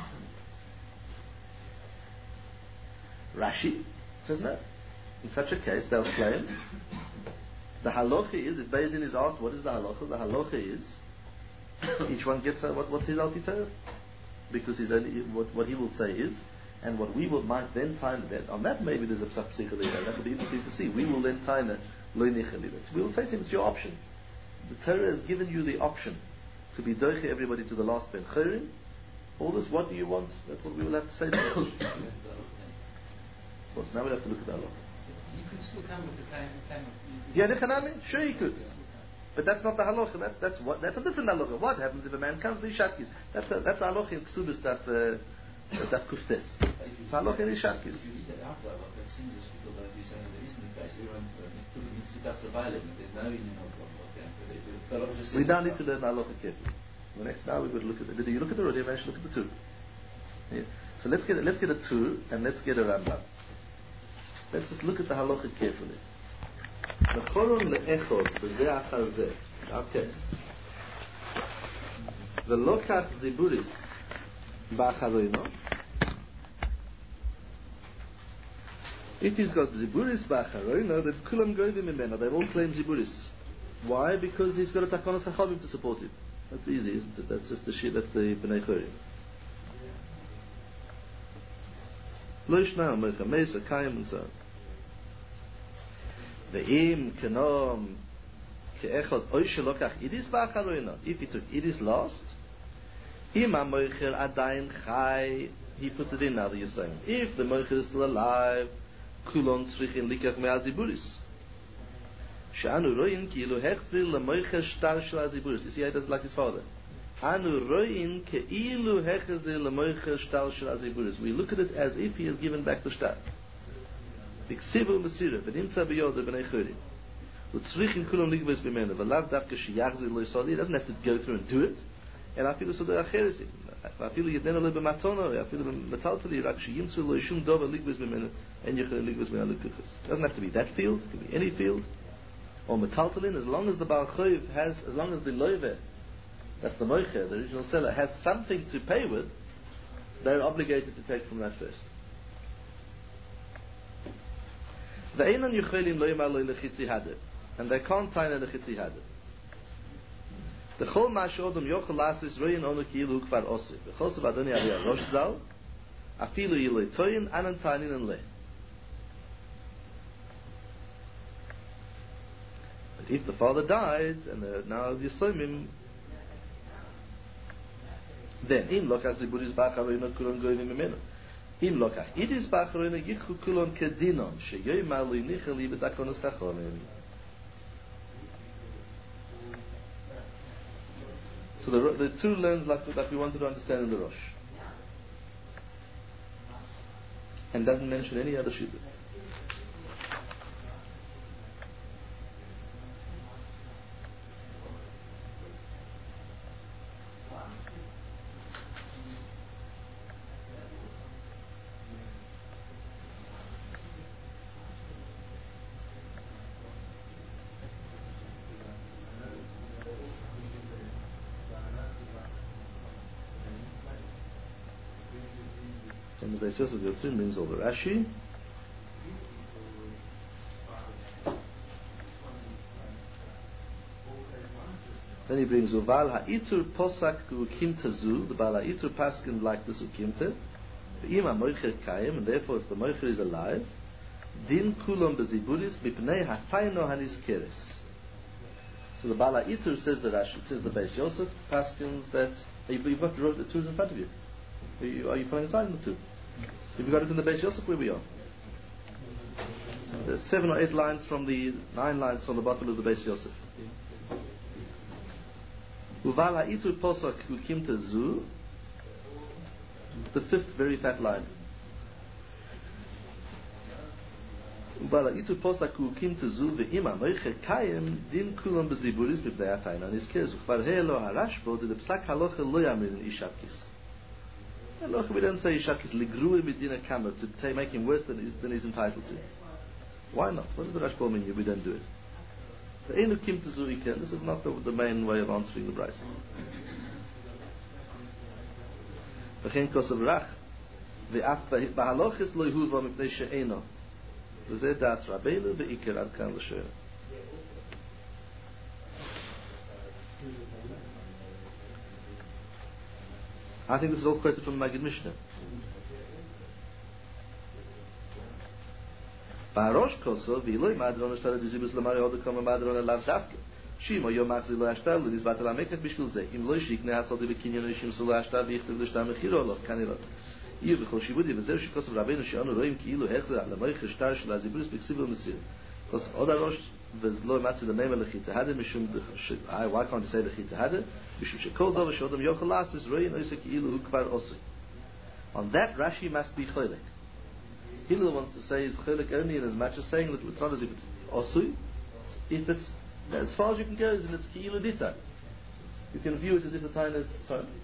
Rashi says no. In such a case, they'll claim the halacha is, if Beis Din is asked what is the halacha, the halacha is each one gets what's his Alti Torah, because his only what he will say is, and what we might then time that on that maybe there's a psach there. That would be interesting to see. We will then time it lo nichali. We will say to him, it's your option. The Torah has given you the option to be doiche everybody to the last ben chayrin. All this, what do you want? That's what we will have to say to him. Of course, now we'll have to look at that law. You could still come with the time. Yeah, Nechanami? Sure you could. But that's not the halacha. That's a different halacha. What happens if a man comes to Ishakis? That's a halacha in Ksubis that kuftes. It's halacha in Ishakis. If you read that out loud, that seems as people like you saying there isn't the case. Everyone needs to touch the violent. There's no union of that. We now need to learn halacha carefully. Now we've got to look at it. Did you look at the Rodeh? Look at the two. Yeah. So let's get a two and let's get a Rambam. Let's just look at the halacha carefully. Nechoron le'echod b'zeh achar zeh. Our case. V'lokat ziburis ba'acharoino. If he's got ziburis ba'acharoino, then kulam goyim imena. They all claim ziburis. Why? Because he's got a takonos chachamim to support him. That's easy, isn't it? That's just the shit. That's the Bnei Chorim. Lo yishna Melcha Mesa Kayim and so on. Ve'im kenom ke'echad oishe lokach idis ba'acharoina. If he took idis last, im ha'moicher adayin chai, he puts it in now that you're saying. If the moicher is still alive, kulon tzrichin likach me'aziburis. Shanu roin kilu hechzil lemoicher shtar shel aziburis. You see how he does it like his father. Anu roin keilu hechzil lemoicher shtar shel aziburis. We look at it as if he has given back the shtar. B'ksivu mesira v'nimtza b'yod b'nei chorim. U'tzrichin kulon ligves b'mena v'lav davka sheyachzil lo yisali. He doesn't have to go through and do it. And afilu sodei acheresim. Afilu yedena le b'matono. Afilu b'metaltali rak sheyimtzu lo yishum dova ligves b'mena en yechel ligves b'mena lukuchas. It doesn't have to be that field. It can be any field. Or metaltalin, as long as the Baal Choiv has, as long as the loive, that's the moicher, the original seller, has something to pay with, they're obligated to take from that first. And they can't tie in the chitzi hadid. The chol ma'ashodom yochel lasis royin onu ki'ilu kvar osir. The chol sabadoni aviyah rosh zal, afilu iloi toyin, anan tainin and leh. If the father died and now the Yisomim, then im lokach ziburis ba'acharoino kulon goyim imenu. Im lokach idis ba'acharoino yichu kulon kedinon sheyoymar lo yinicheli b'takonos chachamim. So the two learns like we wanted to understand in the Rosh, and doesn't mention any other shita. And the Beis Yosef Yotzrin brings over Rashi. Then he brings Uval Ha'itur Posak Ukimta Zu. The Baal Ha'itur Paskin like this Ukimta. Ve'ima Moicher Kayim, and therefore if the Moicher is alive, Din Kulon Beziburis Mipnei Hatayno Hanis Keres. So the Baal Ha'itur says the Rashi, says the Beis Yosef Paskins that you've got the two in front of you. Are you following inside in the two? You've got it in the Beis Yosef where we are. There's 7 or 8 lines from the 9 lines from the bottom of the Beis Yosef. Uval ha'itur posok ukimta zu, the 5th very fat line. Uval ha'itur posok ukimta zu ve'ima moicher kayim din kulam beziburis mipnei atayna. And his case, ukvar he'elo harashbo, the psak halocha lo yamin in ishatkis. Halocha, we don't say ishatkis ligrui medina kamer, to make him worse than he's entitled to. Why not? What does the Rashba mean? We don't do it. This is not the main way of answering the Braisa. V'chein kosav rach v'halochis lo yehuva mipnei she'eno v'zeh das Rabbeinu v'ikir ad kan l'shoyim. I think this is all quoted from the Maggid Mishnah. Barosh koso v'iloi madron ashtara dizibus lamari hodu kama madron alav davke. Shimo yom machzi lo ashtar lo nizbat ala mekach bishvil zeh. Im lo shikne hasol di bekinyan ishim so lo ashtar v'yichtiv l'shtar mechiro lo kanirot. Iyo v'chol shibudi v'zeh shikosav rabbeinu she'anu roim ki ilu hechzer ala moich ashtar shel azibus b'ksivu mesir. Kos od arosh v'zlo matzi l'meim l'chita hade mishum why can't you say l'chita hade? Mishum shekol dova she'odam yochel lasis roim oisek ki ilu hu kvar osui. On that Rashi must be choylek. Hillel wants to say is chilek only in as much as saying that it's not as if it's osui. If it's as far as you can go, then it's ki'ilu dita. You can view it as if the time is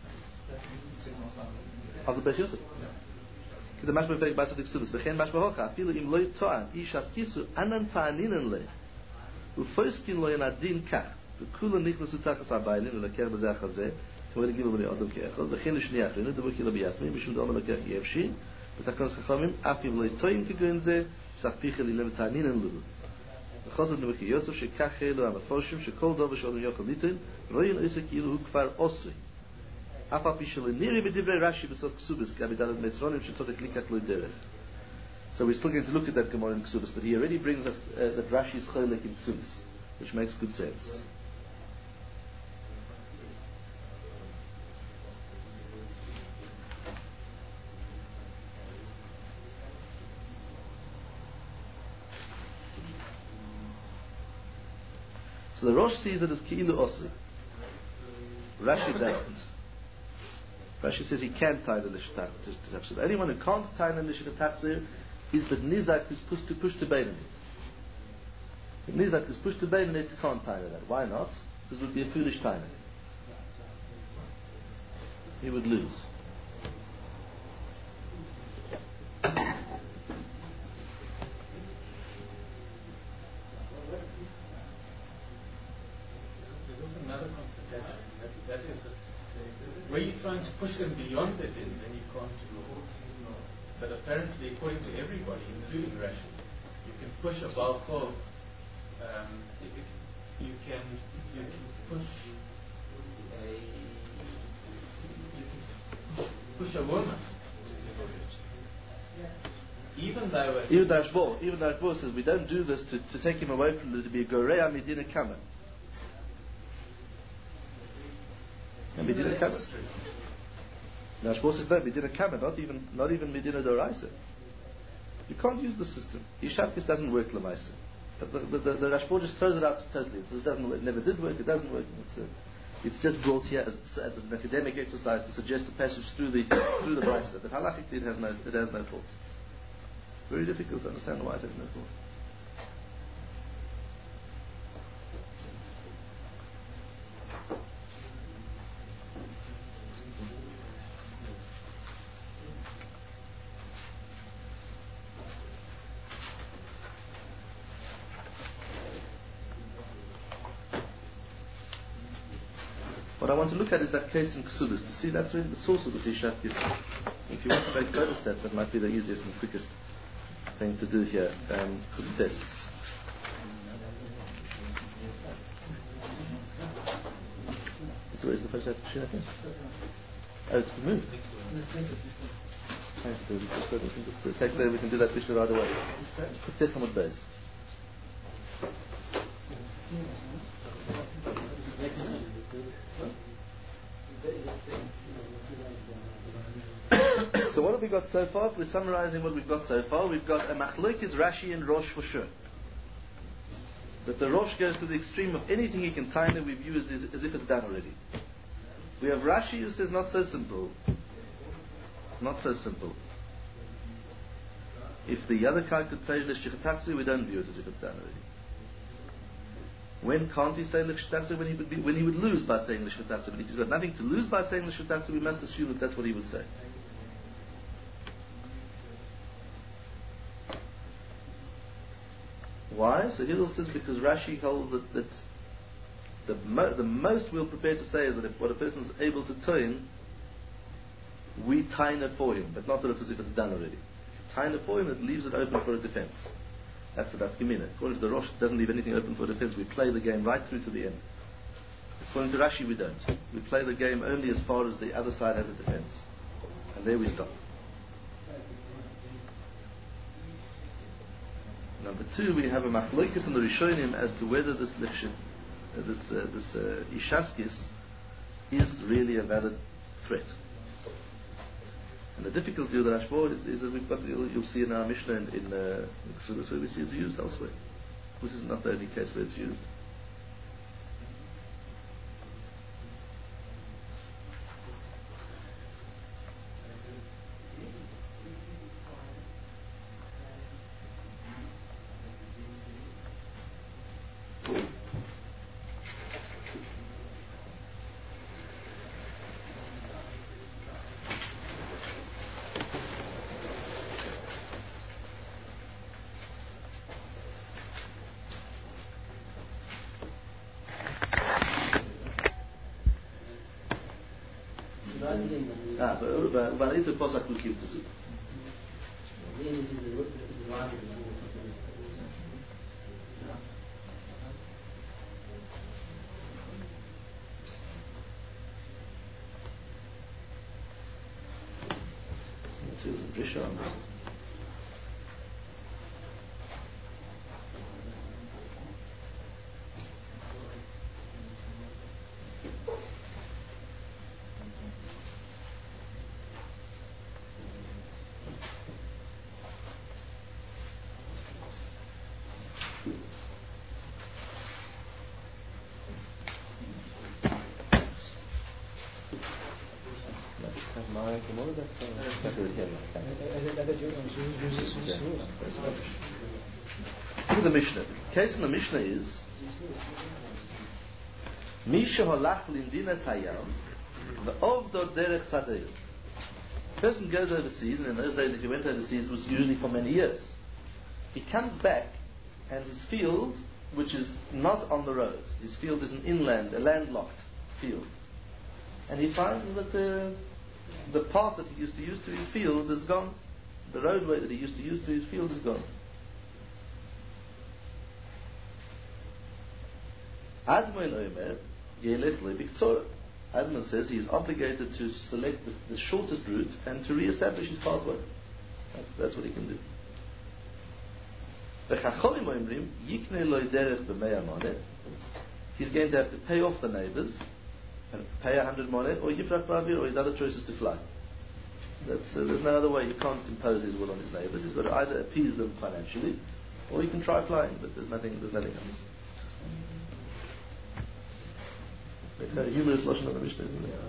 of the Beis Yosef. The mashma fek basadik subis v'chein mashma hocha afilu im loy to'an ishas kisu anan ta'aninen le u'foiskin lo yanadin kach v'kula nichnasu tachas abaylim v'leker b'zeh achazeh k'moi l'gilu b'nei adam ke'echol v'chein l'shniach l'inu d'vuk yila b'yasmin mishum d'omer l'kech yevshin בתקנוס חכמים אף אם לא יטועים כגוין זה ספיח אליהם תענינן לו וחוסד נבקי יוסף שכך אלו המפורשים שכל דובר שעודם יוכל ליטל רואים עושה כאילו הוא כבר עושוי אף על פי שלא נראה בדברי רש"י בסוף כסובס כי בדלת מצרונים שצודק ליקח לו דרך. So we're still going to look at that Gemara in Ksubis, but he already brings up that Rashi is cholek in Ksubis, which makes good sense. So the Rosh sees it as Ki'ilu Osi. Rashi doesn't. Rashi says he can tie the Lishat Tachzir. The only one who can't tie the Lishat Tachzir is the Nizak who's pushed to Beinanit. The Nizak who's pushed to Beinanit can't tie that. Why not? Because it would be a foolish timing. He would lose. Where you're trying to push them beyond the din, then you can't do it. But apparently, according to everybody, including Rashi, you can push a balchol. You can push a woman. Even though Ashbo says we don't do this to take him away from the to be a goreya medina kamer. And Medina Kamer. Now Shmuel says no, Medina Kamer, not even Medina Doraisa. You can't use the system. Yishatkis doesn't work Lamaisa. The Rashba just throws it out totally. It never did work, it doesn't work. It's just brought here as an academic exercise to suggest a passage through the Brisa. But halachically it has no force. Very difficult to understand why it has no force. What I want to look at is that case in Ksubis to see that's really the source of the Sishat Yisrael. In if you want to make photostats, that might be the easiest and quickest thing to do here. Tests. So where's the photostat machine, I think? Oh, it's removed. We can do that Mishnah right away. Put test on base. So what have we got so far? If we're summarizing what we've got so far, we've got a machlokes Rashi and Rosh for sure. That the Rosh goes to the extreme of anything he can tie we view as if it's done already. We have Rashi who says not so simple. Not so simple. If the other guy could say l'shichatachzu, we don't view it as if it's done already. When can't he say l'shichatachzu? When he would lose by saying l'shichatachzu. But if he's got nothing to lose by saying l'shichatachzu, we must assume that that's what he would say. Why? So Hillel says because Rashi holds that the most we're prepared to say is that if what a person is able to turn, we taina for him, but not that it's as if it's done already. Taina for him, it leaves it open for a defense. That's the Dafkimina. According to the Rosh, it doesn't leave anything open for defense. We play the game right through to the end. According to Rashi, we don't. We play the game only as far as the other side has a defense. And there we stop. Number two, we have a machlokes in the Rishonim as to whether this ishaskis is really a valid threat. And the difficulty with the Rashba is that we've got, you'll see in our Mishnah in Ksubas where we see it's used elsewhere. This is not the only case where it's used. But it's a Pesach will keep the soup. It is a Drisha on this. Look at the Mishnah. The case in the Mishnah is Misha halach lindinas hayam ve'ovdo derech sadeh. A person goes overseas, and in those days if he went overseas it was usually for many years. He comes back and his field, which is not on the road, his field is an inland, a landlocked field. And he finds that the path that he used to use to his field is gone. The roadway that he used to use to his field is gone. Admon Omer Yelech Lebiktzora. Admon says he is obligated to select the shortest route and to re-establish his pathway. That's what he can do. He's going to have to pay off the neighbors and pay 100 money, or Yifrach Bavir, or his other choice is to fly. There's no other way. He can't impose his will on his neighbors. He's got to either appease them financially, or he can try flying, but there's nothing else. A humorous lashon on the Mishnah, isn't it?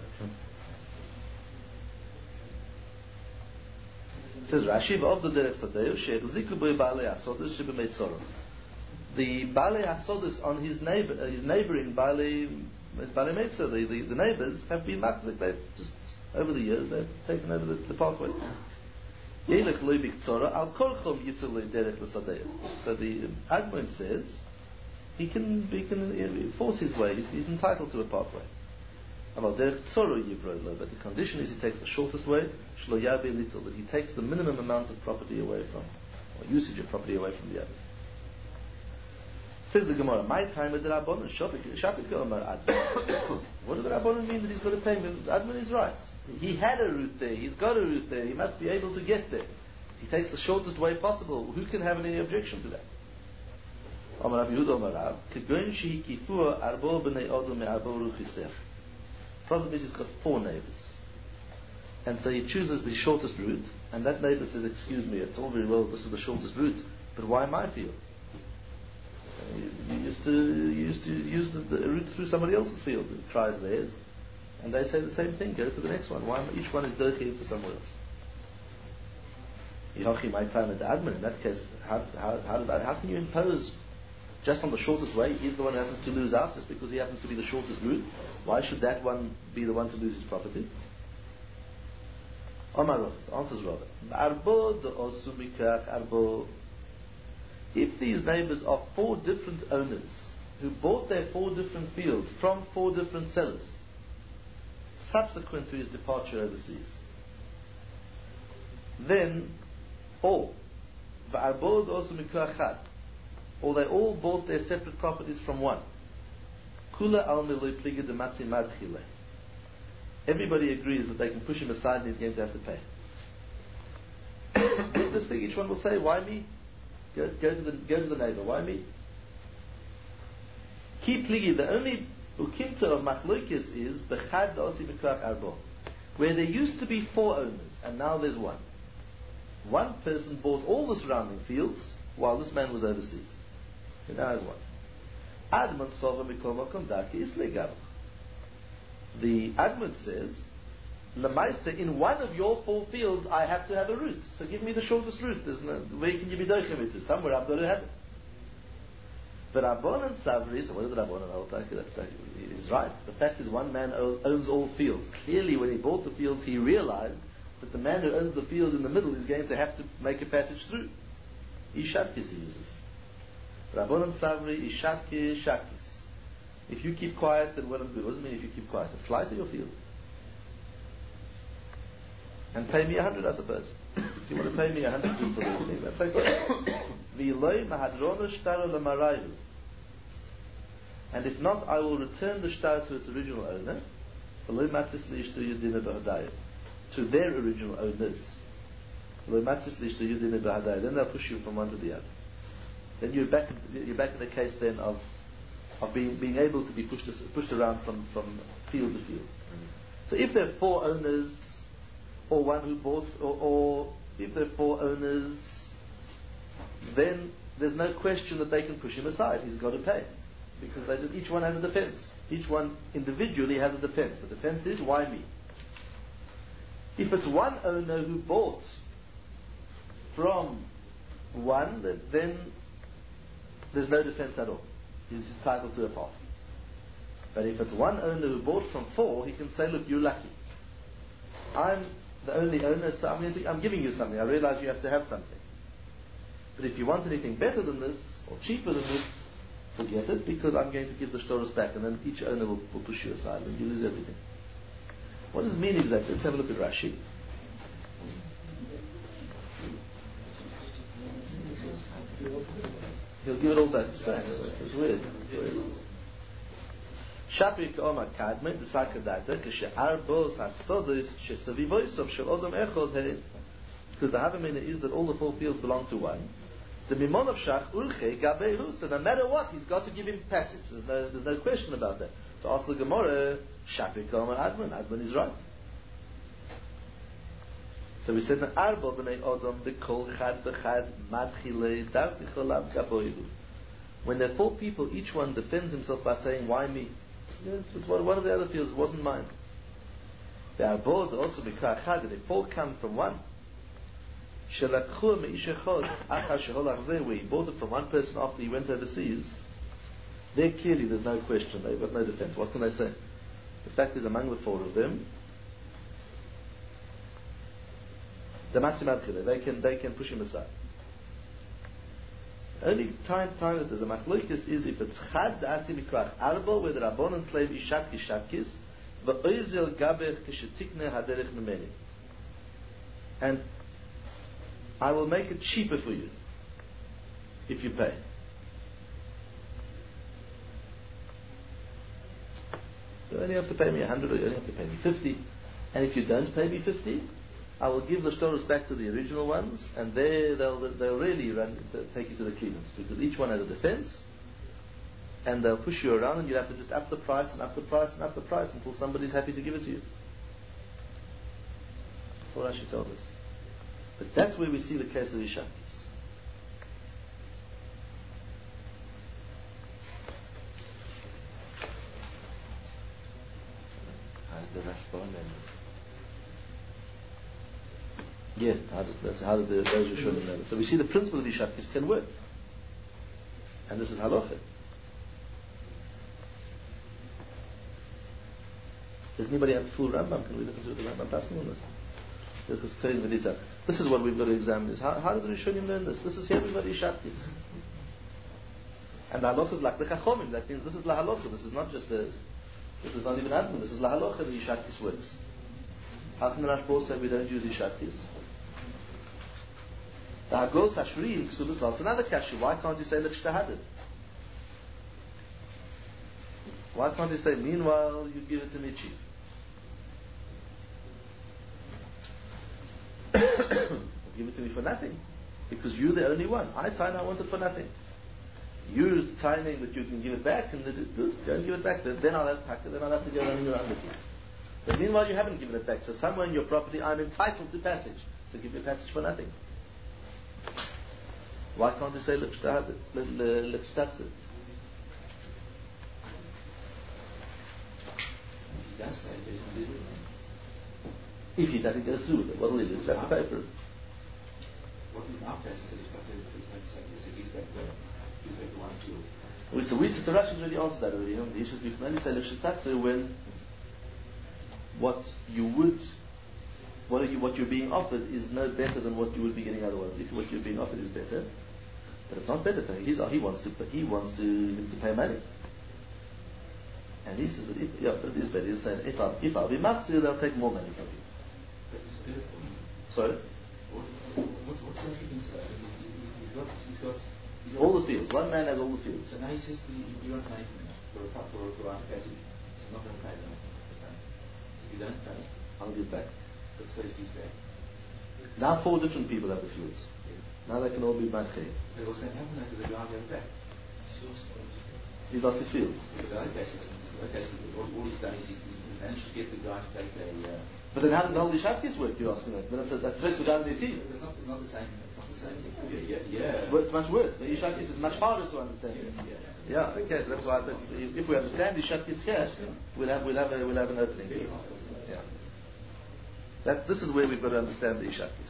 It says Rashi of the derech sadeu she'echziku boi baalei hasodus shebemeitzoro. The baalei hasodus on his neighboring baalei meitzor, the neighbors have been machzik. They've just over the years they've taken over the pathway. Yelech lo biktzora al kolchom yitzul derech l'sadeu. So the Agmon says he can force his way. He's entitled to a pathway. But the condition is he takes the shortest way, that he takes the minimum amount of property away from, or usage of property away from the others. Says the Gemara, my time with the Rabbanon, Shapik Omar Admin. What does the Rabbanon mean that he's got to pay him? Admin is right. He had a route there, he's got a route there, he must be able to get there. He takes the shortest way possible. Who can have any objection to that? Omar Rabbi Yehuda Omar Rav, Kegon Shehi Kifua Arbo B'nei Odom Me'arbo Ruchisech. Problem is he's got 4 neighbors. And so he chooses the shortest route, and that neighbor says, excuse me, it's all very well, this is the shortest route, but why my field? You used to use the route through somebody else's field. It tries theirs, and they say the same thing. Go to the next one. Why each one is derchi to somewhere else? Yehochi my time at the admin. In that case, how can you impose just on the shortest way? He's the one who happens to lose out just because he happens to be the shortest route. Why should that one be the one to lose his property? Omar Rochas answers rather. Arbo de osu mikach arbo. If these neighbors are 4 different owners who bought their 4 different fields from 4 different sellers subsequent to his departure overseas, then or they all bought their separate properties from one. Everybody agrees that they can push him aside and he's going to have to pay. This thing, each one will say, why me? Go to the neighbor. Why me? Ki pligi, the only ukimta of machlokes is bechad da'osi b'koach arbo, where there used to be 4 owners and now there's 1. One person bought all the surrounding fields while this man was overseas. He now has 1. Admon sova mikol makom daki islegav. The admon says, Lamaisa, in one of your 4 fields, I have to have a route. So give me the shortest route. Where can you be doichem it to? Somewhere I've got to have it. But Rabbanan Savri, so what did Rabbanan hold? He's right. The fact is, one man owns all fields. Clearly, when he bought the fields, he realized that the man who owns the field in the middle is going to have to make a passage through. Ishatkis he uses. Rabbanan Savri, Ishatkis, Shakis. If you keep quiet, then well and good. What does it mean if you keep quiet? Fly to your field. And pay me 100, I suppose. If you want to pay me 100 for the evening, that's okay. And if not, I will return the shtar to its original owner, to their original owners. Then they'll push you from one to the other. Then you're back in the case then of being able to be pushed around from field to field. So if there are 4 owners, or one who bought, or if there are 4 owners, then there's no question that they can push him aside. He's got to pay. Because each one has a defense. Each one individually has a defense. The defense is, why me? If it's one owner who bought from one, then there's no defense at all. He's entitled to a part. But if it's one owner who bought from 4, he can say, look, you're lucky. I'm the only owner, so I'm giving you something. I realize you have to have something. But if you want anything better than this, or cheaper than this, forget it, because I'm going to give the shtoros back, and then each owner will push you aside, and you lose everything. What does it mean exactly? Let's have a look at Rashi. He'll give it all back. It's weird. Shapik Omar Kadme, the Sakadata, Arbos Hasodos, Shesavivoisov, Shalodom Echod, because the Havamina is that all the 4 fields belong to one. The Mimon of Shach Urche Gabehu, so no matter what, he's got to give him passage. There's no question about that. So ask the Gemara, Shapik Omar Adman is right. So we said, Arbo B'nei Odom, the Kol Chad B'chad, Madchile, Darti Cholav Gaboihu. When there are 4 people, each one defends himself by saying, why me? It was one of the other fields, it wasn't mine. The Arbod also B'kachad, they 4 come from one. Shelakhu Me'ishechod, Achar Sheholach Zeh, where he bought it from one person after he went overseas. There clearly there's no question, they've got no defense. What can they say? The fact is, among the 4 of them, the Matzimadchile, they can push him aside. Only time that there's a machlokes is if it's Chad Asi Mikrach Arbo, where the Rabbanon claim Ishatkis Shatkis, V'oizel gabech kishetikne haderech memeni. And I will make it cheaper for you if you pay. You only have to pay me 100, or you only have to pay me 50. And if you don't pay me 50, I will give the shtoros back to the original ones, and they'll really take you to the cleaners, because each one has a defense, and they'll push you around, and you have to just up the price and up the price and up the price until somebody's happy to give it to you. That's what Rashi tells us. But that's where we see the case of Ishakis. How did the Rashba name this? Yeah, how did those Rishonim know this? So we see the principle of Ishakis can work. And this is halacha. Does anybody have a full Rambam? Can we look into the Rambam passing on this? This is what we've got to examine. Is how did the Rishonim learn this? This is here we've got Ishakis. And the halacha is like the Chachomim. That means this is la halacha. This is not just this is not even admin. This is la halacha. The Ishakis works. How can the Rashba say we don't use Ishakis? The Hagos Hashri in Ksubas also another kasha. Why can't you say l'kshtahadid? Why can't you say meanwhile you give it to me cheap? Give it to me for nothing, because you're the only one. I want it for nothing. You're timing that you can give it back, and good, go and give it back. Then I'll have to go running around with you. But meanwhile, you haven't given it back. So somewhere in your property, I'm entitled to passage. So give me a passage for nothing. Why can't you say l'kshtahadid? If he doesn't go through with it, what will he do? He's have to pay for it. What is now passage? So the Rashi's already answered that already. The issue is we can only say l'kshtahadid when what you're being offered is no better than what you would be getting otherwise. If what you're being offered is better, but it's not better to him. He wants to pay money. And he says, but it is better. He's saying, if I'll be machzir, they'll take more money from you. Sorry? What's the difference? He's got all the fields. One man has all the fields. So now he says he wants money from him for a passage. He's not going to pay them. If you don't pay, I'll give back. but so he's back. Now 4 different people have the fields. Now they can all be machzir. But what's going to happen after the guy goes back? He's lost his fields. All he's done is he's managed to get the guy to take a... But then how does the whole Ishakis work, you're asking that? But that's first without the team. It's not the same. It's not the same. Yeah. It's much worse. The Ishakis is much harder to understand. Yes. Yeah, okay, so that's why I said if we understand the Ishakis here, we'll have an opening here. Yeah. This is where we've got to understand the Ishakis.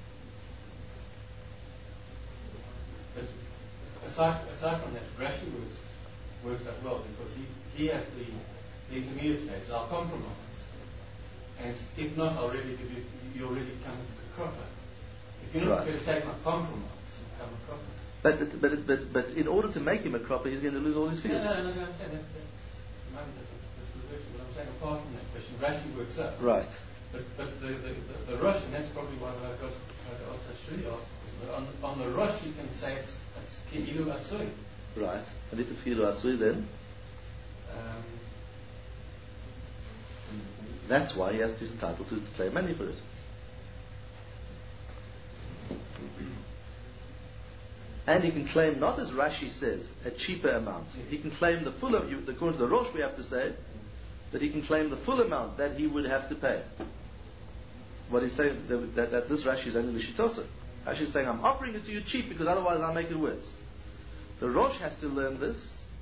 But aside from that, Rashi works out well, because he has the intermediate stage. I'll compromise, and if not, I'll really give you already come to a cropper. If you're not going to take my compromise, you become a cropper. But in order to make him a cropper, he's going to lose all his fields. No, I'm saying that's what I'm saying. Apart from that question, Rashi works out. Right. But the Rosh, and that's probably why I got Shri asked. But on the Rosh, you can say it's Ki'ilu Asui. Right. And if it's Ki'ilu Asui, then that's why he's entitled to pay money for it. And he can claim, not as Rashi says, a cheaper amount. He can claim the full according to the Rosh, we have to say that he can claim the full amount that he would have to pay. What he's saying, that this Rashi is only the Shitosa. Rashi is saying, I'm offering it to you cheap because otherwise I'll make it worse. The Rosh has to learn this.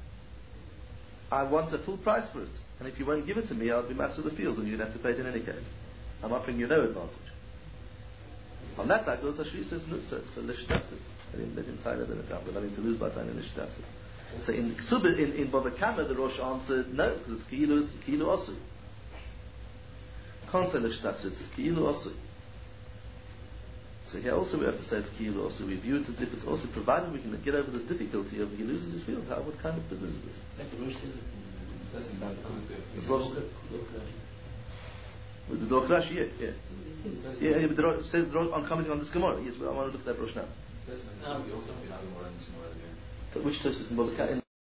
I want a full price for it. And if you won't give it to me, I'll be master of the field and you'd have to pay it in any case. I'm offering you no advantage. On that goes Hashri says, no, so Lishtafsid. Let him tie that in account. We're nothing to lose by tying in Lishtafsid. So in Bava Kama, the Rosh answered, no, because it's Ki'ilu Osu. Can't say Lishtafsid, it's Ki'ilu Osu. So here also we have to say it's Ki'ilu Osu. We view it as if it's also provided we can get over this difficulty of he loses his field. What kind of business is this? With the door crash, yeah. Yeah, but it says on commenting on this Gemara. Yes, but I want to look at that brush now. Which Tosfos in